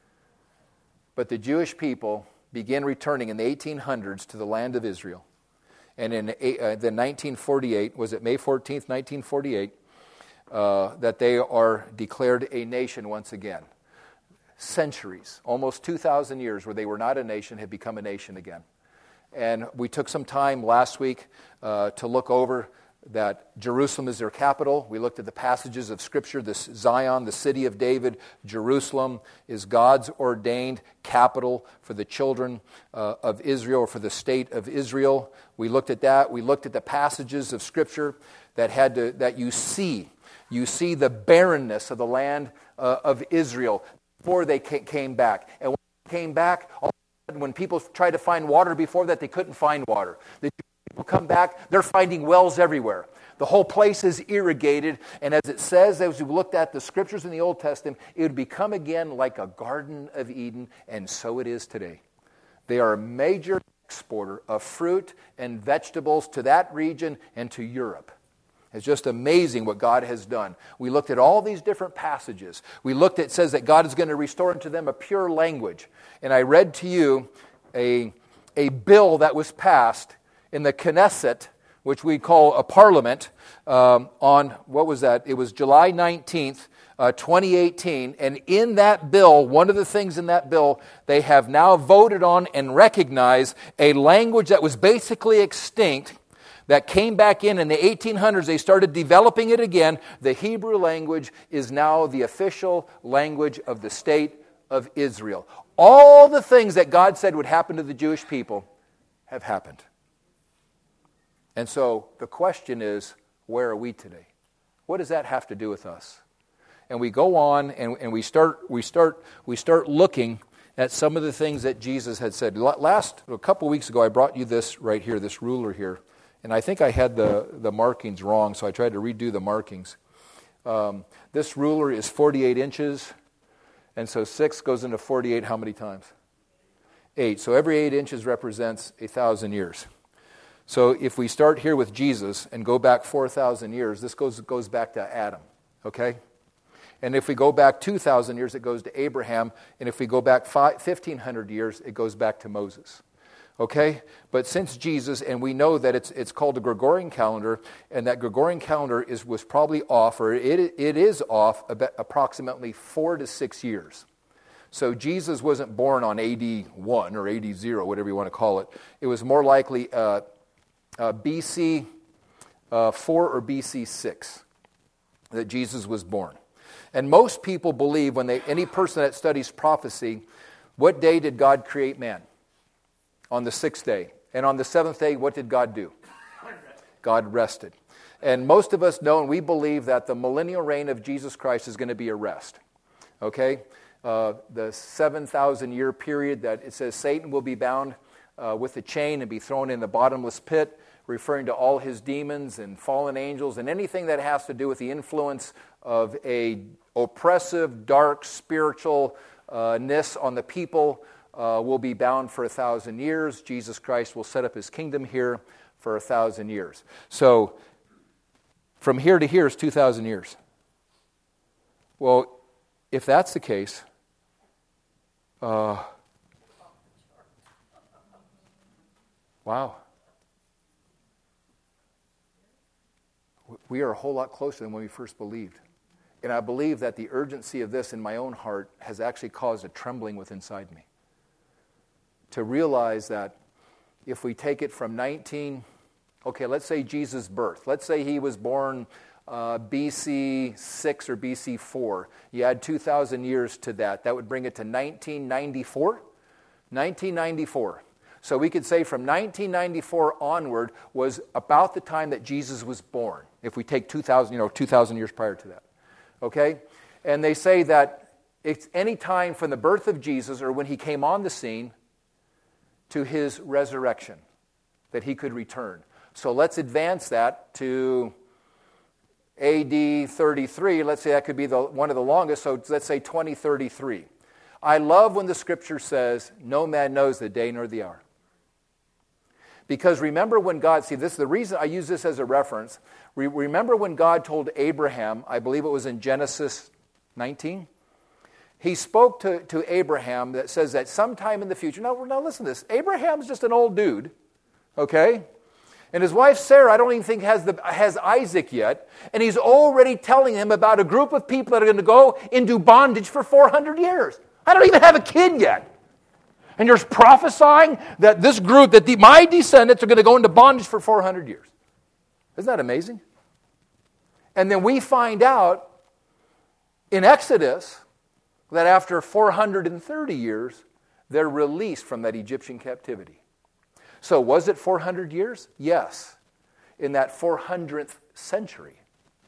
But the Jewish people began returning in the eighteen hundreds to the land of Israel. And in uh, the nineteen forty-eight, was it May fourteenth, nineteen forty-eight, uh, that they are declared a nation once again. Centuries, almost two thousand years where they were not a nation, have become a nation again. And we took some time last week uh, to look over that Jerusalem is their capital. We looked at the passages of Scripture, this Zion, the city of David. Jerusalem is God's ordained capital for the children uh, of Israel, or for the state of Israel. We looked at that. We looked at the passages of Scripture that had to, that you see. You see the barrenness of the land uh, of Israel before they came back. And when they came back, all of a sudden, when people tried to find water before that, they couldn't find water. The people come back, they're finding wells everywhere. The whole place is irrigated, and as it says, as we looked at the Scriptures in the Old Testament, it would become again like a Garden of Eden, and so it is today. They are a major exporter of fruit and vegetables to that region and to Europe. It's just amazing what God has done. We looked at all these different passages. We looked at, it says that God is going to restore unto them a pure language. And I read to you a, a bill that was passed in the Knesset, which we call a parliament, um, on, what was that? It was July nineteenth, uh, twenty eighteen. And in that bill, one of the things in that bill, they have now voted on and recognized a language that was basically extinct, that came back in in the eighteen hundreds. They started developing it again. The Hebrew language is now the official language of the state of Israel. All the things that God said would happen to the Jewish people have happened. And so the question is, where are we today? What does that have to do with us? And we go on and, and we start we start we start looking at some of the things that Jesus had said. Last a couple weeks ago, I brought you this right here, this ruler here. And I think I had the, the markings wrong, so I tried to redo the markings. Um, this ruler is forty-eight inches, and so six goes into forty-eight how many times? Eight. So every eight inches represents a thousand years. So if we start here with Jesus and go back four thousand years, this goes, goes back to Adam, okay? And if we go back two thousand years, it goes to Abraham. And if we go back fifteen hundred years, it goes back to Moses. Okay? But since Jesus, and we know that it's it's called the Gregorian calendar, and that Gregorian calendar is was probably off, or it it is off about approximately four to six years. So Jesus wasn't born on A D one or A D zero, whatever you want to call it. It was more likely uh, uh, B C uh, four or B C six that Jesus was born. And most people believe, when they any person that studies prophecy, what day did God create man? On the sixth day. And on the seventh day, what did God do? God rested. And most of us know and we believe that the millennial reign of Jesus Christ is going to be a rest. Okay? Uh, the seven thousand year period that it says Satan will be bound uh, with a chain and be thrown in the bottomless pit, referring to all his demons and fallen angels and anything that has to do with the influence of a oppressive, dark, spiritualness on the people uh, will be bound for a thousand years. Jesus Christ will set up his kingdom here for a thousand years. So, from here to here is two thousand years. Well, if that's the case, uh, wow. We are a whole lot closer than when we first believed. And I believe that the urgency of this in my own heart has actually caused a trembling within inside me. To realize that if we take it from nineteen, okay, let's say Jesus' birth. Let's say he was born uh, B C six or B C four. You add two thousand years to that. That would bring it to nineteen ninety-four. nineteen ninety-four. So we could say from nineteen ninety-four onward was about the time that Jesus was born. If we take two thousand, you know, two thousand years prior to that. Okay? And they say that it's any time from the birth of Jesus or when he came on the scene to his resurrection that he could return. So let's advance that to A D thirty-three. Let's say that could be the, one of the longest. So let's say twenty thirty-three. I love when the scripture says, no man knows the day nor the hour. Because remember when God, see this is the reason I use this as a reference. Re- remember when God told Abraham, I believe it was in Genesis nineteen, he spoke to, to Abraham that says that sometime in the future, now, now listen to this, Abraham's just an old dude, okay? And his wife Sarah, I don't even think has, the, has Isaac yet, and he's already telling him about a group of people that are going to go into bondage for four hundred years. I don't even have a kid yet. And you're prophesying that this group, that the, my descendants are going to go into bondage for four hundred years. Isn't that amazing? And then we find out in Exodus that after four hundred thirty years, they're released from that Egyptian captivity. So was it four hundred years? Yes. In that four hundredth century.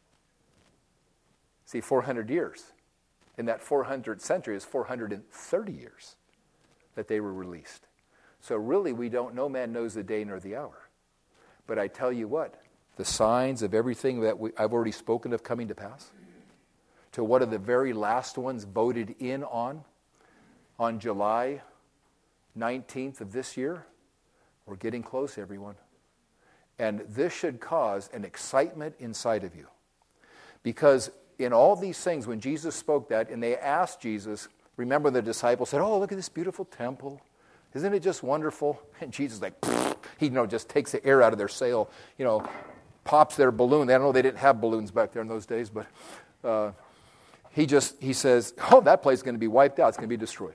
See, four hundred years. In that four hundredth century is four hundred thirty years that they were released. So really, we don't, no man knows the day nor the hour. But I tell you what, the signs of everything that we, I've already spoken of coming to pass, to what are the very last ones voted in on, on July nineteenth of this year, we're getting close, everyone. And this should cause an excitement inside of you. Because in all these things, when Jesus spoke that, and they asked Jesus, remember the disciples said, oh, look at this beautiful temple. Isn't it just wonderful? And Jesus like, he you know, just takes the air out of their sail, you know, pops their balloon. I don't know, they didn't have balloons back there in those days, but uh, he just, he says, oh, that place is going to be wiped out. It's going to be destroyed.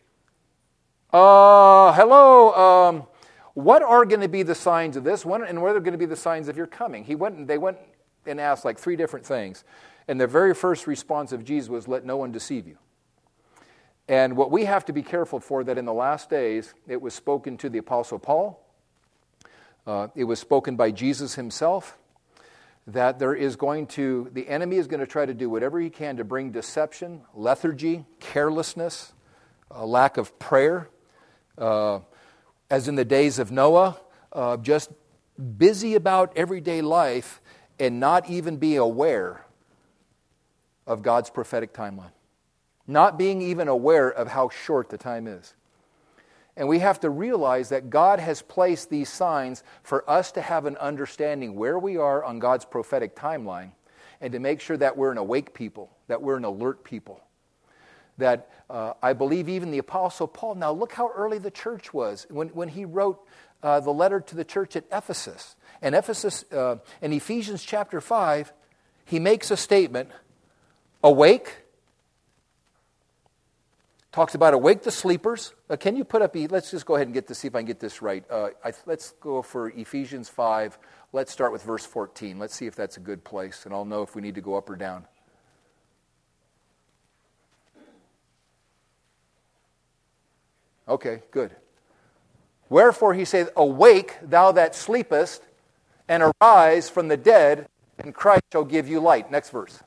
Uh, hello, um, what are going to be the signs of this? When, and what are going to be the signs of your coming? He went, they went and asked like three different things. And the very first response of Jesus was, let no one deceive you. And what we have to be careful for, that in the last days, it was spoken to the Apostle Paul. Uh, it was spoken by Jesus himself. That there is going to, the enemy is going to try to do whatever he can to bring deception, lethargy, carelessness, a lack of prayer. Uh, as in the days of Noah, uh, just busy about everyday life and not even be aware of God's prophetic timeline. Not being even aware of how short the time is. And we have to realize that God has placed these signs for us to have an understanding where we are on God's prophetic timeline and to make sure that we're an awake people, that we're an alert people. That uh, I believe even the Apostle Paul, now look how early the church was when, when he wrote uh, the letter to the church at Ephesus. And Ephesus, uh, in Ephesians chapter five, he makes a statement, awake. Talks about awake the sleepers. Uh, can you put up, let's just go ahead and get this, see if I can get this right. Uh, I, let's go for Ephesians five. Let's start with verse fourteen. Let's see if that's a good place, and I'll know if we need to go up or down. Okay, good. Wherefore he saith, awake, thou that sleepest, and arise from the dead, and Christ shall give you light. Next verse.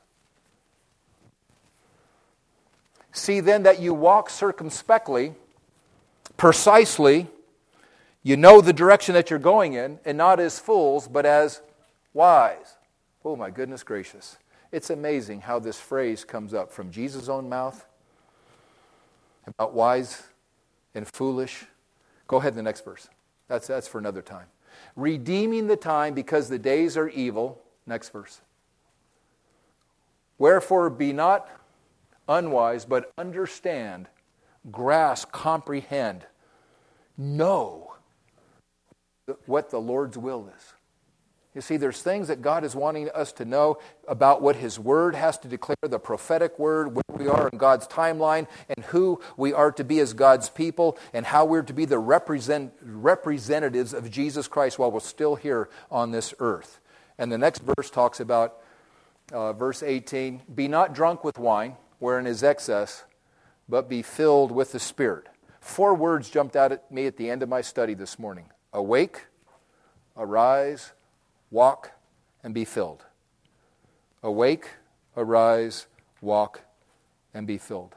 See then that you walk circumspectly, precisely. You know the direction that you're going in, and not as fools, but as wise. Oh my goodness gracious. It's amazing how this phrase comes up from Jesus' own mouth about wise and foolish. Go ahead to the next verse. That's, that's for another time. Redeeming the time because the days are evil. Next verse. Wherefore be not unwise, but understand, grasp, comprehend, know what the Lord's will is. You see, there's things that God is wanting us to know about what His Word has to declare, the prophetic Word, where we are in God's timeline, and who we are to be as God's people, and how we're to be the represent, representatives of Jesus Christ while we're still here on this earth. And the next verse talks about, uh, verse eighteen, be not drunk with wine, wherein is excess, but be filled with the Spirit. Four words jumped out at me at the end of my study this morning. Awake, arise, walk, and be filled. Awake, arise, walk, and be filled.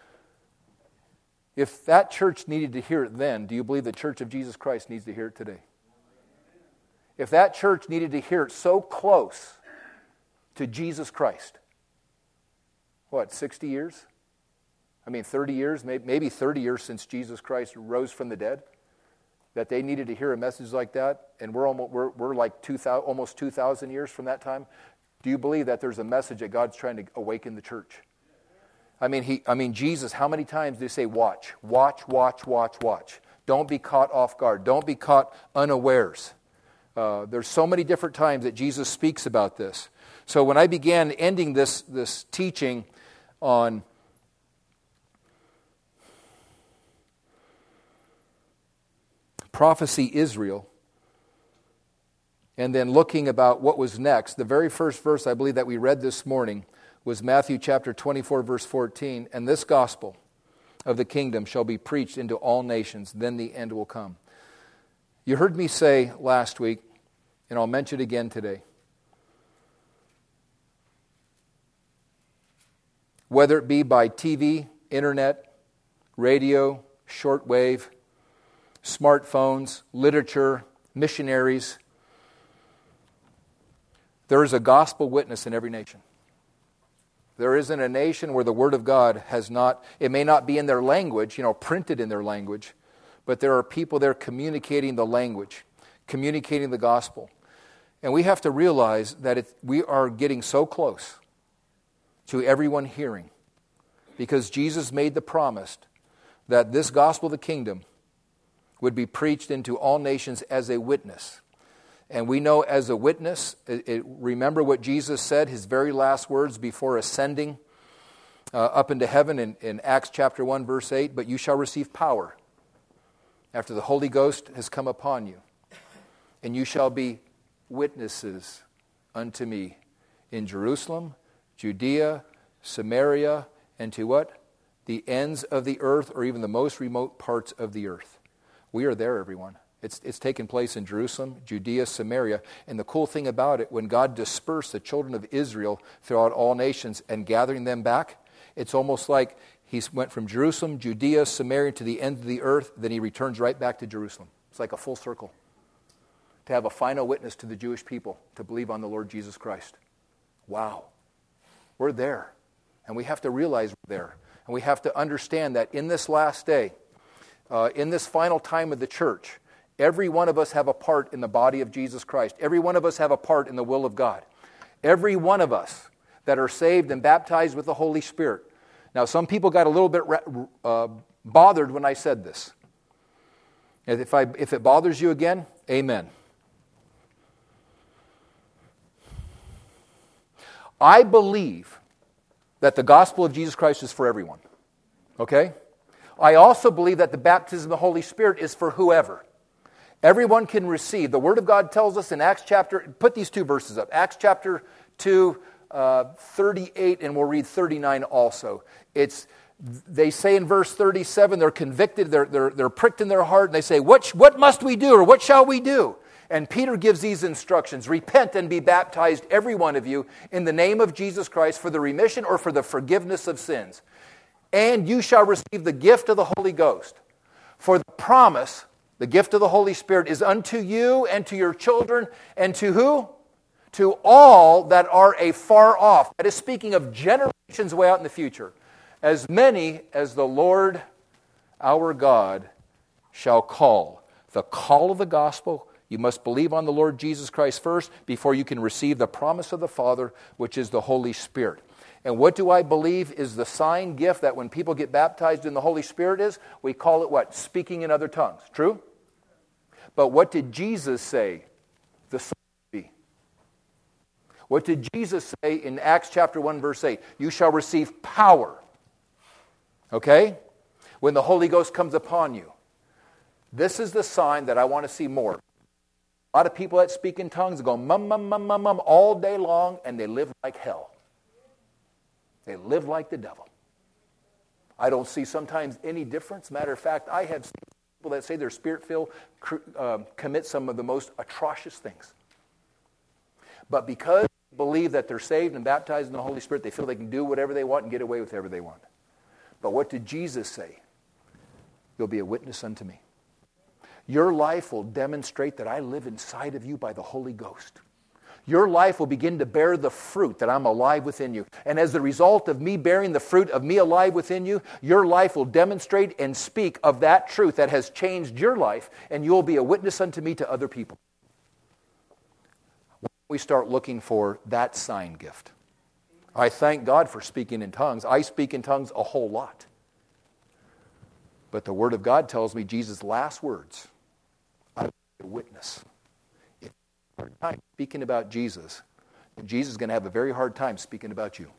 If that church needed to hear it then, do you believe the Church of Jesus Christ needs to hear it today? If that church needed to hear it so close to Jesus Christ, what, sixty years? I mean, thirty years, maybe thirty years since Jesus Christ rose from the dead, that they needed to hear a message like that, and we're almost, we're, we're like two thousand, almost two thousand years from that time. Do you believe that there's a message that God's trying to awaken the church? I mean, he, I mean, Jesus, how many times did he say, watch, watch, watch, watch, watch? Don't be caught off guard. Don't be caught unawares. Uh, there's so many different times that Jesus speaks about this. So when I began ending this, this teaching on prophecy Israel, and then looking about what was next, the very first verse I believe that we read this morning was Matthew chapter twenty-four, verse fourteen, and this gospel of the kingdom shall be preached into all nations, then the end will come. You heard me say last week, and I'll mention it again today, whether it be by T V, internet, radio, shortwave, smartphones, literature, missionaries, there is a gospel witness in every nation. There isn't a nation where the Word of God has not, it may not be in their language, you know, printed in their language, but there are people there communicating the language, communicating the gospel. And we have to realize that it, we are getting so close to everyone hearing, because Jesus made the promise that this gospel of the kingdom would be preached into all nations as a witness. And we know as a witness, it, it, remember what Jesus said, his very last words before ascending uh, up into heaven in, in Acts chapter one, verse eight, but you shall receive power after the Holy Ghost has come upon you, and you shall be witnesses unto me in Jerusalem, Judea, Samaria, and to what? The ends of the earth, or even the most remote parts of the earth. We are there, everyone. It's, it's taken place in Jerusalem, Judea, Samaria. And the cool thing about it, when God dispersed the children of Israel throughout all nations and gathering them back, it's almost like he went from Jerusalem, Judea, Samaria to the end of the earth, then he returns right back to Jerusalem. It's like a full circle. To have a final witness to the Jewish people to believe on the Lord Jesus Christ. Wow. We're there. And we have to realize we're there. And we have to understand that in this last day, uh, in this final time of the church, every one of us have a part in the body of Jesus Christ. Every one of us have a part in the will of God. Every one of us that are saved and baptized with the Holy Spirit. Now, some people got a little bit uh, bothered when I said this. And if, I, if it bothers you again, amen. I believe that the gospel of Jesus Christ is for everyone. Okay? I also believe that the baptism of the Holy Spirit is for whoever. Everyone can receive. The Word of God tells us in Acts chapter, put these two verses up. Acts chapter two, uh, thirty-eight, and we'll read thirty-nine also. It's, they say in verse thirty-seven, they're convicted, they're, they're, they're pricked in their heart, and they say, what, what must we do, or what shall we do? And Peter gives these instructions. Repent and be baptized, every one of you, in the name of Jesus Christ for the remission or for the forgiveness of sins. And you shall receive the gift of the Holy Ghost. For the promise, the gift of the Holy Spirit, is unto you and to your children and to who? To all that are afar off. That is speaking of generations way out in the future. As many as the Lord our God shall call. The call of the gospel. You must believe on the Lord Jesus Christ first before you can receive the promise of the Father, which is the Holy Spirit. And what do I believe is the sign gift that when people get baptized in the Holy Spirit is? We call it what? Speaking in other tongues. True? But what did Jesus say the sign would be? What did Jesus say in Acts chapter one, verse eight? You shall receive power. Okay? When the Holy Ghost comes upon you. This is the sign that I want to see more. A lot of people that speak in tongues go mum, mum, mum, mum, mum all day long, and they live like hell. They live like the devil. I don't see sometimes any difference. Matter of fact, I have seen people that say they're spirit-filled uh, commit some of the most atrocious things. But because they believe that they're saved and baptized in the Holy Spirit, they feel they can do whatever they want and get away with whatever they want. But what did Jesus say? You'll be a witness unto me. Your life will demonstrate that I live inside of you by the Holy Ghost. Your life will begin to bear the fruit that I'm alive within you. And as the result of me bearing the fruit of me alive within you, your life will demonstrate and speak of that truth that has changed your life, and you'll be a witness unto me to other people. We start looking for that sign gift. I thank God for speaking in tongues. I speak in tongues a whole lot. But the Word of God tells me Jesus' last words, I will be a witness. If you have a hard time speaking about Jesus, then Jesus is going to have a very hard time speaking about you.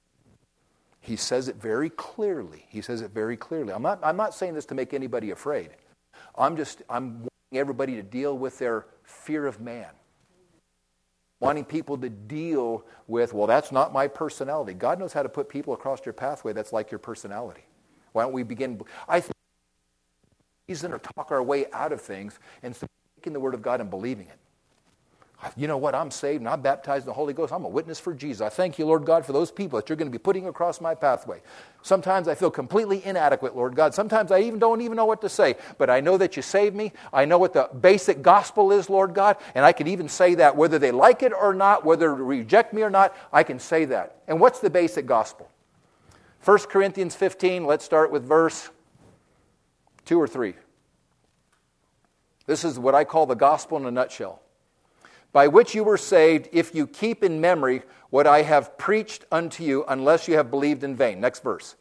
He says it very clearly. He says it very clearly. I'm not, I'm not saying this to make anybody afraid. I'm just, I'm wanting everybody to deal with their fear of man. Wanting people to deal with, well, that's not my personality. God knows how to put people across your pathway that's like your personality. Why don't we begin? I think reason or talk our way out of things instead of taking the Word of God and believing it. You know what? I'm saved and I'm baptized in the Holy Ghost. I'm a witness for Jesus. I thank you, Lord God, for those people that you're going to be putting across my pathway. Sometimes I feel completely inadequate, Lord God. Sometimes I even don't even know what to say. But I know that you saved me. I know what the basic gospel is, Lord God. And I can even say that whether they like it or not, whether they reject me or not, I can say that. And what's the basic gospel? First Corinthians fifteen, let's start with verse two or three. This is what I call the gospel in a nutshell. By which you were saved, if you keep in memory what I have preached unto you, unless you have believed in vain. Next verse.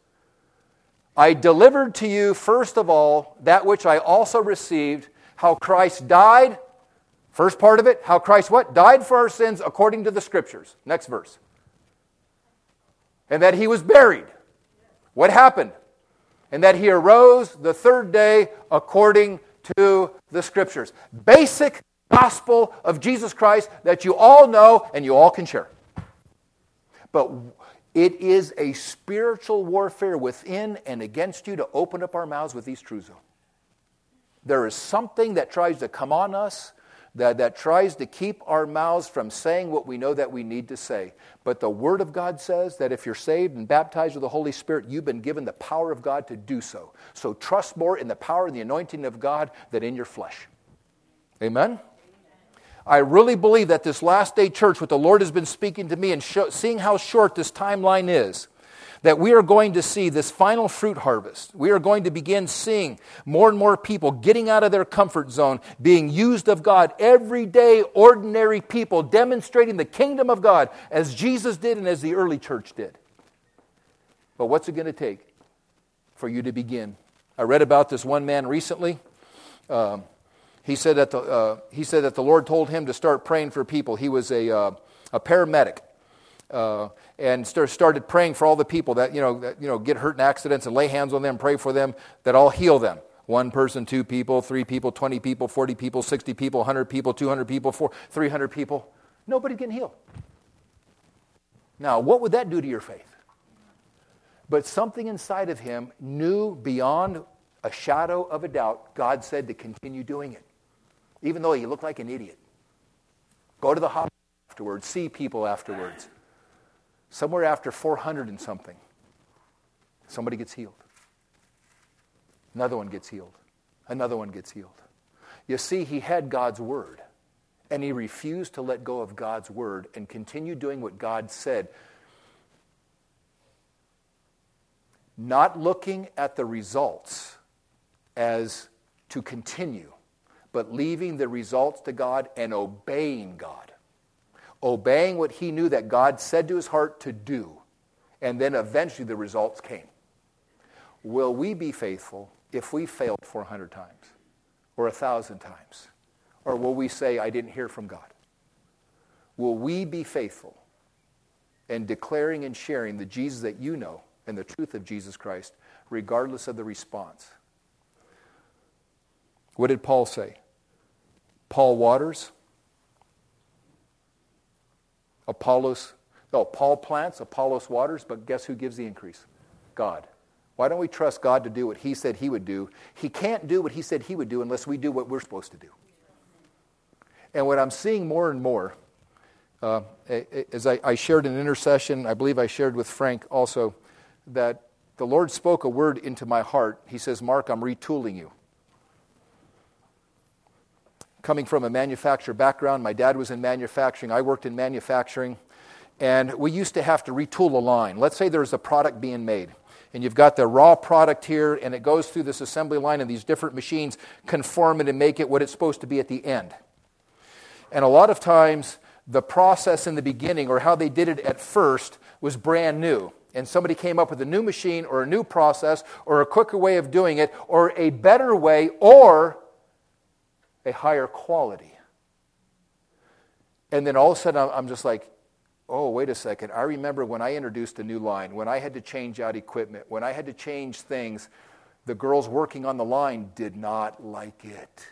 I delivered to you, first of all, that which I also received, how Christ died. First part of it, how Christ what? Died for our sins according to the Scriptures. Next verse. And that he was buried. What happened? And that he arose the third day according to the Scriptures. Basic gospel of Jesus Christ that you all know and you all can share. But it is a spiritual warfare within and against you to open up our mouths with these truths. There is something that tries to come on us, that, that tries to keep our mouths from saying what we know that we need to say. But the Word of God says that if you're saved and baptized with the Holy Spirit, you've been given the power of God to do so. So trust more in the power and the anointing of God than in your flesh. Amen? I really believe that this last day church, what the Lord has been speaking to me and show, seeing how short this timeline is, that we are going to see this final fruit harvest. We are going to begin seeing more and more people getting out of their comfort zone, being used of God, everyday, ordinary people demonstrating the kingdom of God as Jesus did and as the early church did. But what's it going to take for you to begin? I read about this one man recently. Um, He said that the uh, he said that the Lord told him to start praying for people. He was a uh, a paramedic, uh, and start, started praying for all the people that you know that you know get hurt in accidents and lay hands on them, pray for them, that all heal them. One person, two people, three people, twenty people, forty people, sixty people, one hundred people, two hundred people, four, three hundred people. Nobody can heal. Now, what would that do to your faith? But something inside of him knew beyond a shadow of a doubt, God said to continue doing it. Even though he looked like an idiot. Go to the hospital afterwards. See people afterwards. Somewhere after four hundred and something, somebody gets healed. Another one gets healed. Another one gets healed. You see, he had God's word, and he refused to let go of God's word and continue doing what God said, not looking at the results as to continue, but leaving the results to God and obeying God. Obeying what he knew that God said to his heart to do, and then eventually the results came. Will we be faithful if we failed four hundred times or one thousand times? Or will we say, I didn't hear from God? Will we be faithful in declaring and sharing the Jesus that you know and the truth of Jesus Christ, regardless of the response? What did Paul say? Paul waters. Apollos, no, Paul plants, Apollos waters, but guess who gives the increase? God. Why don't we trust God to do what he said he would do? He can't do what he said he would do unless we do what we're supposed to do. And what I'm seeing more and more, uh, as I, I shared in intercession, I believe I shared with Frank also, that the Lord spoke a word into my heart. He says, Mark, I'm retooling you. Coming from a manufacturer background, my dad was in manufacturing, I worked in manufacturing, and we used to have to retool a line. Let's say there's a product being made, and you've got the raw product here, and it goes through this assembly line, and these different machines conform it and make it what it's supposed to be at the end. And a lot of times, the process in the beginning, or how they did it at first, was brand new. And somebody came up with a new machine, or a new process, or a quicker way of doing it, or a better way, or a higher quality. And then all of a sudden, I'm just like, oh, wait a second. I remember when I introduced a new line, when I had to change out equipment, when I had to change things, the girls working on the line did not like it.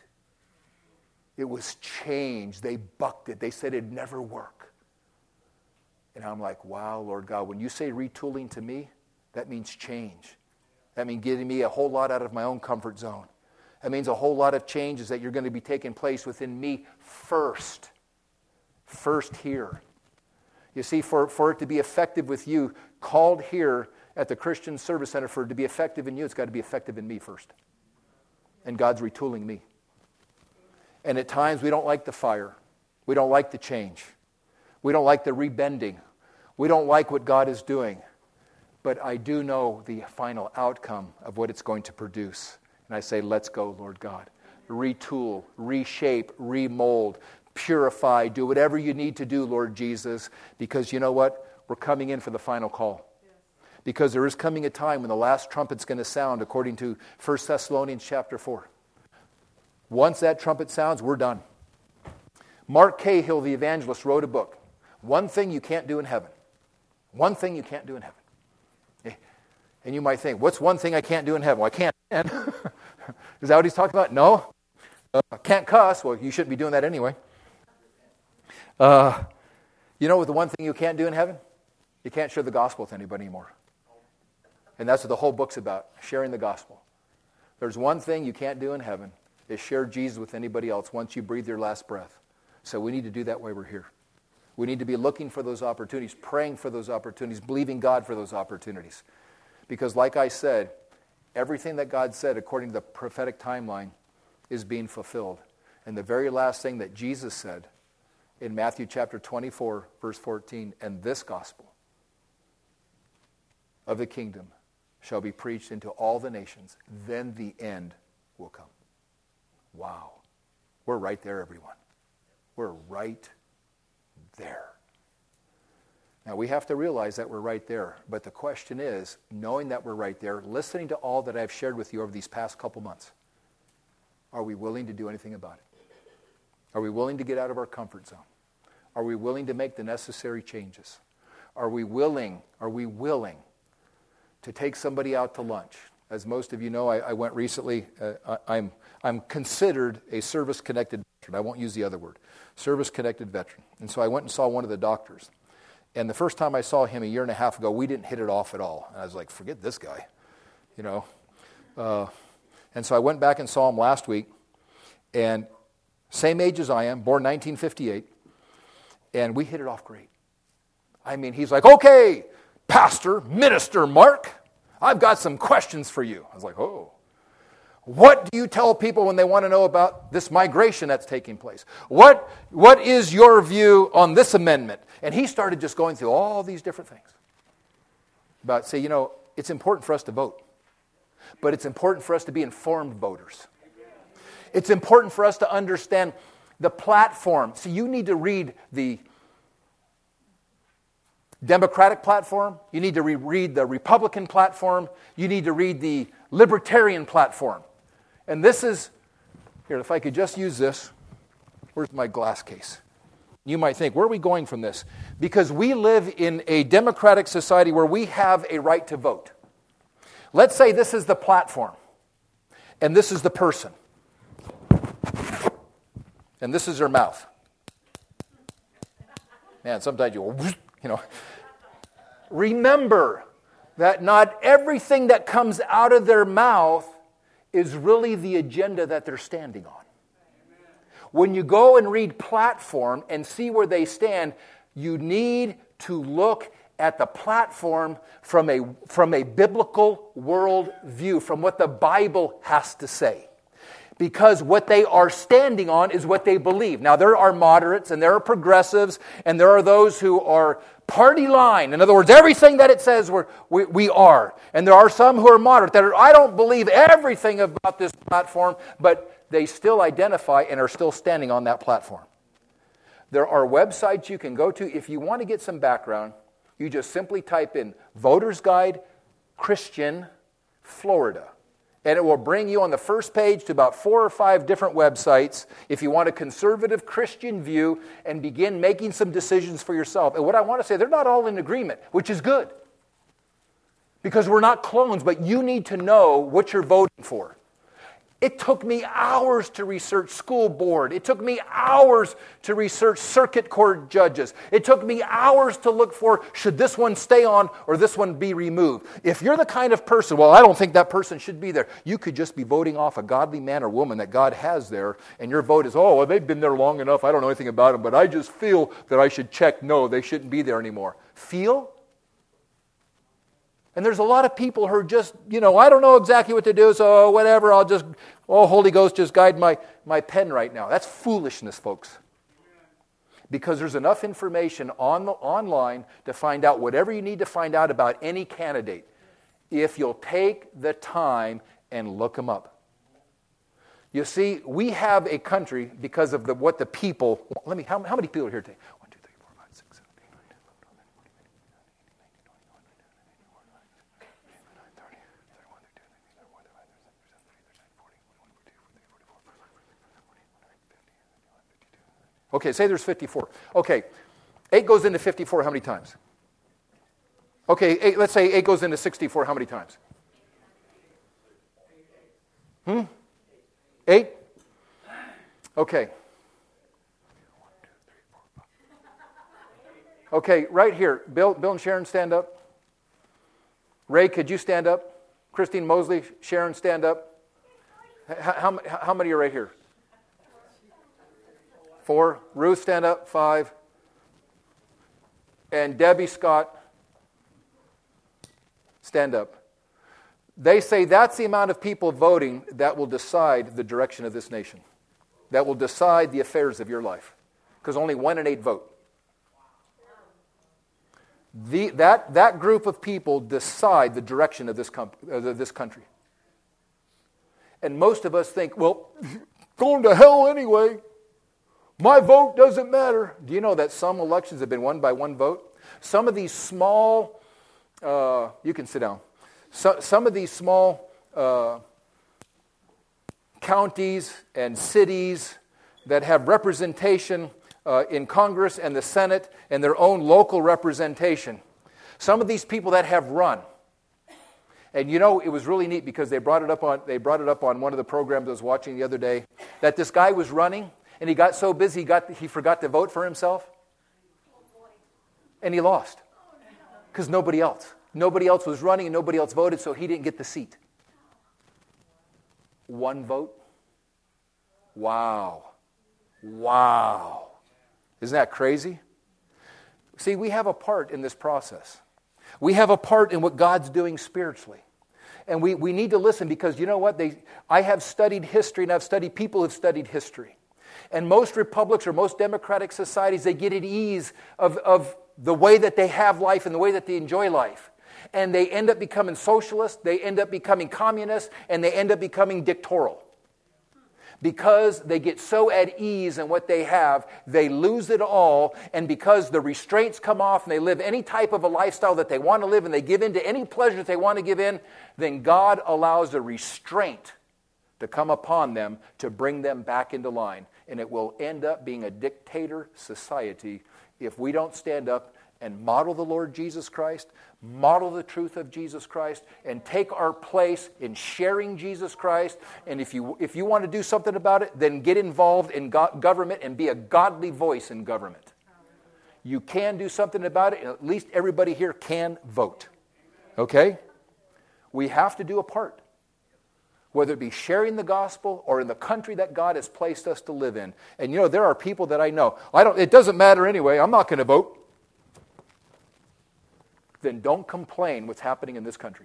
It was changed. They bucked it. They said it'd never work. And I'm like, wow, Lord God, when you say retooling to me, that means change. That means getting me a whole lot out of my own comfort zone. That means a whole lot of changes that you're going to be taking place within me first. First here. You see, for, for it to be effective with you, called here at the Christian Service Center, for it to be effective in you, it's got to be effective in me first. And God's retooling me. And at times we don't like the fire. We don't like the change. We don't like the rebending. We don't like what God is doing. But I do know the final outcome of what it's going to produce. And I say, let's go, Lord God. Retool, reshape, remold, purify, do whatever you need to do, Lord Jesus, because you know what? We're coming in for the final call. Yes. Because there is coming a time when the last trumpet's going to sound, according to First Thessalonians chapter four. Once that trumpet sounds, we're done. Mark Cahill, the evangelist, wrote a book. One thing you can't do in heaven. One thing you can't do in heaven. And you might think, what's one thing I can't do in heaven? Well, I can't. Is that what he's talking about? No. Uh, can't cuss. Well, you shouldn't be doing that anyway. Uh, you know what the one thing you can't do in heaven? You can't share the gospel with anybody anymore. And that's what the whole book's about, sharing the gospel. There's one thing you can't do in heaven, is share Jesus with anybody else once you breathe your last breath. So we need to do that while we're here. We need to be looking for those opportunities, praying for those opportunities, believing God for those opportunities. Because like I said, everything that God said according to the prophetic timeline is being fulfilled. And the very last thing that Jesus said in Matthew chapter twenty-four, verse fourteen, and this gospel of the kingdom shall be preached into all the nations, then the end will come. Wow. We're right there, everyone. We're right there. Now, we have to realize that we're right there. But the question is, knowing that we're right there, listening to all that I've shared with you over these past couple months, are we willing to do anything about it? Are we willing to get out of our comfort zone? Are we willing to make the necessary changes? Are we willing, are we willing to take somebody out to lunch? As most of you know, I, I went recently, uh, I, I'm, I'm considered a service-connected veteran. I won't use the other word. Service-connected veteran. And so I went and saw one of the doctors. And the first time I saw him a year and a half ago, we didn't hit it off at all. And I was like, forget this guy, you know. Uh, and so I went back and saw him last week. And same age as I am, born nineteen fifty-eight. And we hit it off great. I mean, he's like, okay, Pastor, Minister Mark, I've got some questions for you. I was like, oh. What do you tell people when they want to know about this migration that's taking place? What, what is your view on this amendment? And he started just going through all these different things. About, say, you know, it's important for us to vote. But it's important for us to be informed voters. It's important for us to understand the platform. So you need to read the Democratic platform. You need to re- read the Republican platform. You need to read the Libertarian platform. And this is, here, if I could just use this. Where's my glass case? You might think, where are we going from this? Because we live in a democratic society where we have a right to vote. Let's say this is the platform, and this is the person, and this is their mouth. Man, sometimes you go, you know. Remember that not everything that comes out of their mouth is really the agenda that they're standing on. When you go and read platform and see where they stand, you need to look at the platform from a, from a biblical world view, from what the Bible has to say. Because what they are standing on is what they believe. Now, there are moderates and there are progressives and there are those who are party line. In other words, everything that it says we're, we, we are. And there are some who are moderate that are, I don't believe everything about this platform, but they still identify and are still standing on that platform. There are websites you can go to. If you want to get some background, you just simply type in Voter's Guide, Christian, Florida. And it will bring you on the first page to about four or five different websites if you want a conservative Christian view and begin making some decisions for yourself. And what I want to say, they're not all in agreement, which is good. Because we're not clones, but you need to know what you're voting for. It took me hours to research school board. It took me hours to research circuit court judges. It took me hours to look for, should this one stay on or this one be removed? If you're the kind of person, well, I don't think that person should be there, you could just be voting off a godly man or woman that God has there, and your vote is, oh, well, they've been there long enough, I don't know anything about them, but I just feel that I should check, no, they shouldn't be there anymore. Feel? And there's a lot of people who are just, you know, I don't know exactly what to do, so whatever, I'll just, oh, Holy Ghost, just guide my, my pen right now. That's foolishness, folks. Because there's enough information on the, online to find out whatever you need to find out about any candidate, if you'll take the time and look them up. You see, we have a country because of the, what the people, let me, how, how many people are here today? Okay, say there's fifty-four. Okay, eight goes into fifty-four how many times? Okay, eight, let's say eight goes into sixty-four how many times? Hmm? Eight? Okay. Okay, right here. Bill, Bill and Sharon, stand up. Ray, could you stand up? Christine Mosley, Sharon, stand up. How, how, how many are right here? Four. Ruth, stand up. Five. And Debbie Scott, stand up. They say that's the amount of people voting that will decide the direction of this nation, that will decide the affairs of your life, because only one in eight vote. The, that, that group of people decide the direction of this, com- of this country. And most of us think, well, going to hell anyway. My vote doesn't matter. Do you know that some elections have been won by one vote? Some of these small, uh, you can sit down. So, some of these small uh, counties and cities that have representation uh, in Congress and the Senate and their own local representation. Some of these people that have run. And you know, it was really neat because they brought it up on they brought it up on one of the programs I was watching the other day, that this guy was running. And he got so busy, he, got, he forgot to vote for himself. And he lost. Because nobody else. Nobody else was running and nobody else voted, so he didn't get the seat. One vote? Wow. Wow. Isn't that crazy? See, we have a part in this process. We have a part in what God's doing spiritually. And we, we need to listen because you know what? They, I have studied history and I've studied people who have studied history. And most republics or most democratic societies, they get at ease of, of the way that they have life and the way that they enjoy life. And they end up becoming socialist, they end up becoming communist, and they end up becoming dictatorial. Because they get so at ease in what they have, they lose it all. And because the restraints come off and they live any type of a lifestyle that they want to live and they give in to any pleasures they want to give in, then God allows a restraint to come upon them to bring them back into line. And it will end up being a dictator society if we don't stand up and model the Lord Jesus Christ, model the truth of Jesus Christ, and take our place in sharing Jesus Christ. And if you if you want to do something about it, then get involved in go- government and be a godly voice in government. You can do something about it, and at least everybody here can vote. Okay? We have to do a part. Whether it be sharing the gospel or in the country that God has placed us to live in. And you know, there are people that I know, I don't. It doesn't matter anyway, I'm not going to vote. Then don't complain what's happening in this country.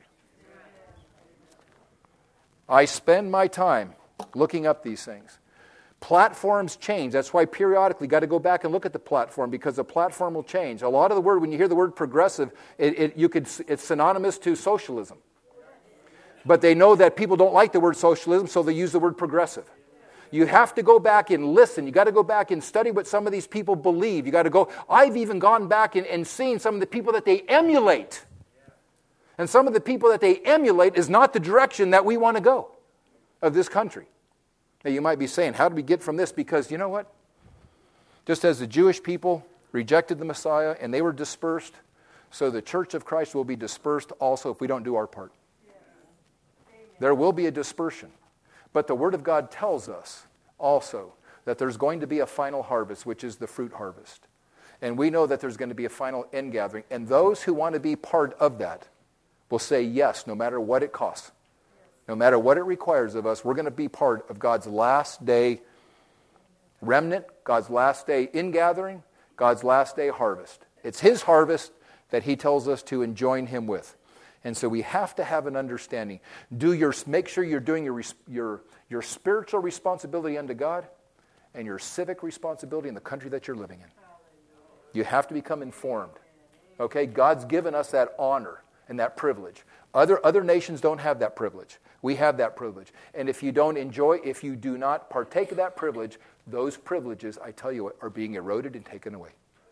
I spend my time looking up these things. Platforms change. That's why periodically got to go back and look at the platform because the platform will change. A lot of the word, when you hear the word progressive, it, it, you could, it's synonymous to socialism. But they know that people don't like the word socialism, so they use the word progressive. You have to go back and listen. You got to go back and study what some of these people believe. You got to go. I've even gone back and, and seen some of the people that they emulate. And some of the people that they emulate is not the direction that we want to go of this country. Now you might be saying, how do we get from this? Because you know what? Just as the Jewish people rejected the Messiah and they were dispersed, so the church of Christ will be dispersed also if we don't do our part. There will be a dispersion. But the Word of God tells us also that there's going to be a final harvest, which is the fruit harvest. And we know that there's going to be a final end gathering. And those who want to be part of that will say yes, no matter what it costs. No matter what it requires of us, we're going to be part of God's last day remnant, God's last day ingathering, God's last day harvest. It's His harvest that He tells us to join Him with. And so we have to have an understanding. Do your make sure you're doing your your your spiritual responsibility unto God and your civic responsibility in the country that you're living in. You have to become informed. Okay? God's given us that honor and that privilege. Other other nations don't have that privilege. We have that privilege. And if you don't enjoy, if you do not partake of that privilege, those privileges, I tell you what, are being eroded and taken away.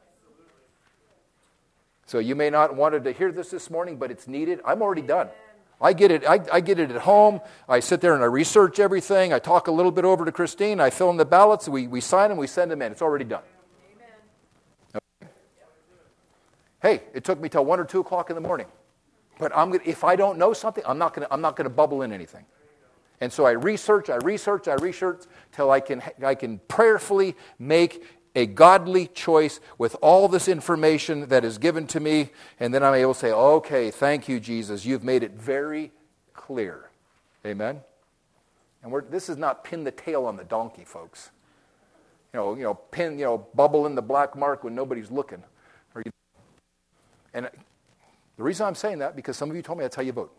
So you may not wanted to hear this this morning, but it's needed. I'm already done. I get it. I, I get it at home. I sit there and I research everything. I talk a little bit over to Christine. I fill in the ballots. We we sign them. We send them in. It's already done. Okay. Hey, it took me till one or two o'clock in the morning, but I'm gonna, if I don't know something, I'm not gonna I'm not gonna bubble in anything. And so I research. I research. I research till I can I can prayerfully make a godly choice with all this information that is given to me, and then I'm able to say, okay, thank you, Jesus. You've made it very clear. Amen? And we're, this is not pin the tail on the donkey, folks. You know, you know, pin, you know, bubble in the black mark when nobody's looking. Or you, and the reason I'm saying that, because some of you told me that's how you vote.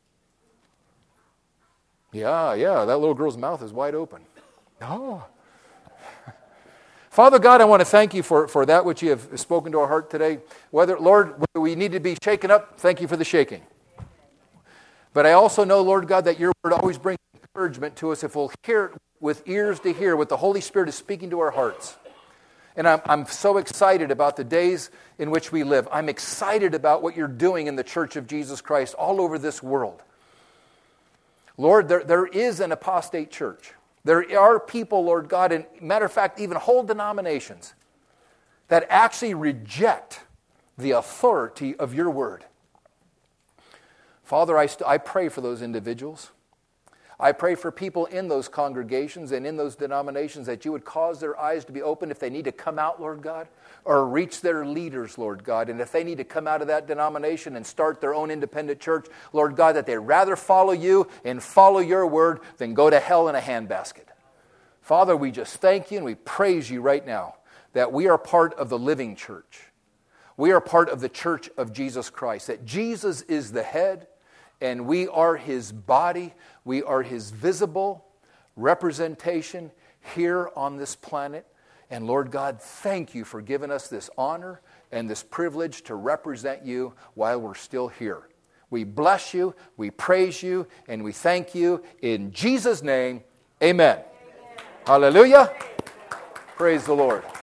Yeah, yeah, that little girl's mouth is wide open. Oh. Father God, I want to thank you for, for that which you have spoken to our heart today. Whether, Lord, whether we need to be shaken up, thank you for the shaking. But I also know, Lord God, that your word always brings encouragement to us if we'll hear it with ears to hear what the Holy Spirit is speaking to our hearts. And I'm, I'm so excited about the days in which we live. I'm excited about what you're doing in the Church of Jesus Christ all over this world. Lord, there, there is an apostate church. There are people, Lord God, and matter of fact, even whole denominations that actually reject the authority of your word. Father, I, st- I pray for those individuals. I pray for people in those congregations and in those denominations that you would cause their eyes to be open if they need to come out, Lord God, or reach their leaders, Lord God. And if they need to come out of that denomination and start their own independent church, Lord God, that they'd rather follow you and follow your word than go to hell in a handbasket. Father, we just thank you and we praise you right now that we are part of the living church. We are part of the church of Jesus Christ, that Jesus is the head, and we are his body. We are his visible representation here on this planet. And Lord God, thank you for giving us this honor and this privilege to represent you while we're still here. We bless you, we praise you, and we thank you. In Jesus' name, amen. Amen. Hallelujah. Praise the Lord.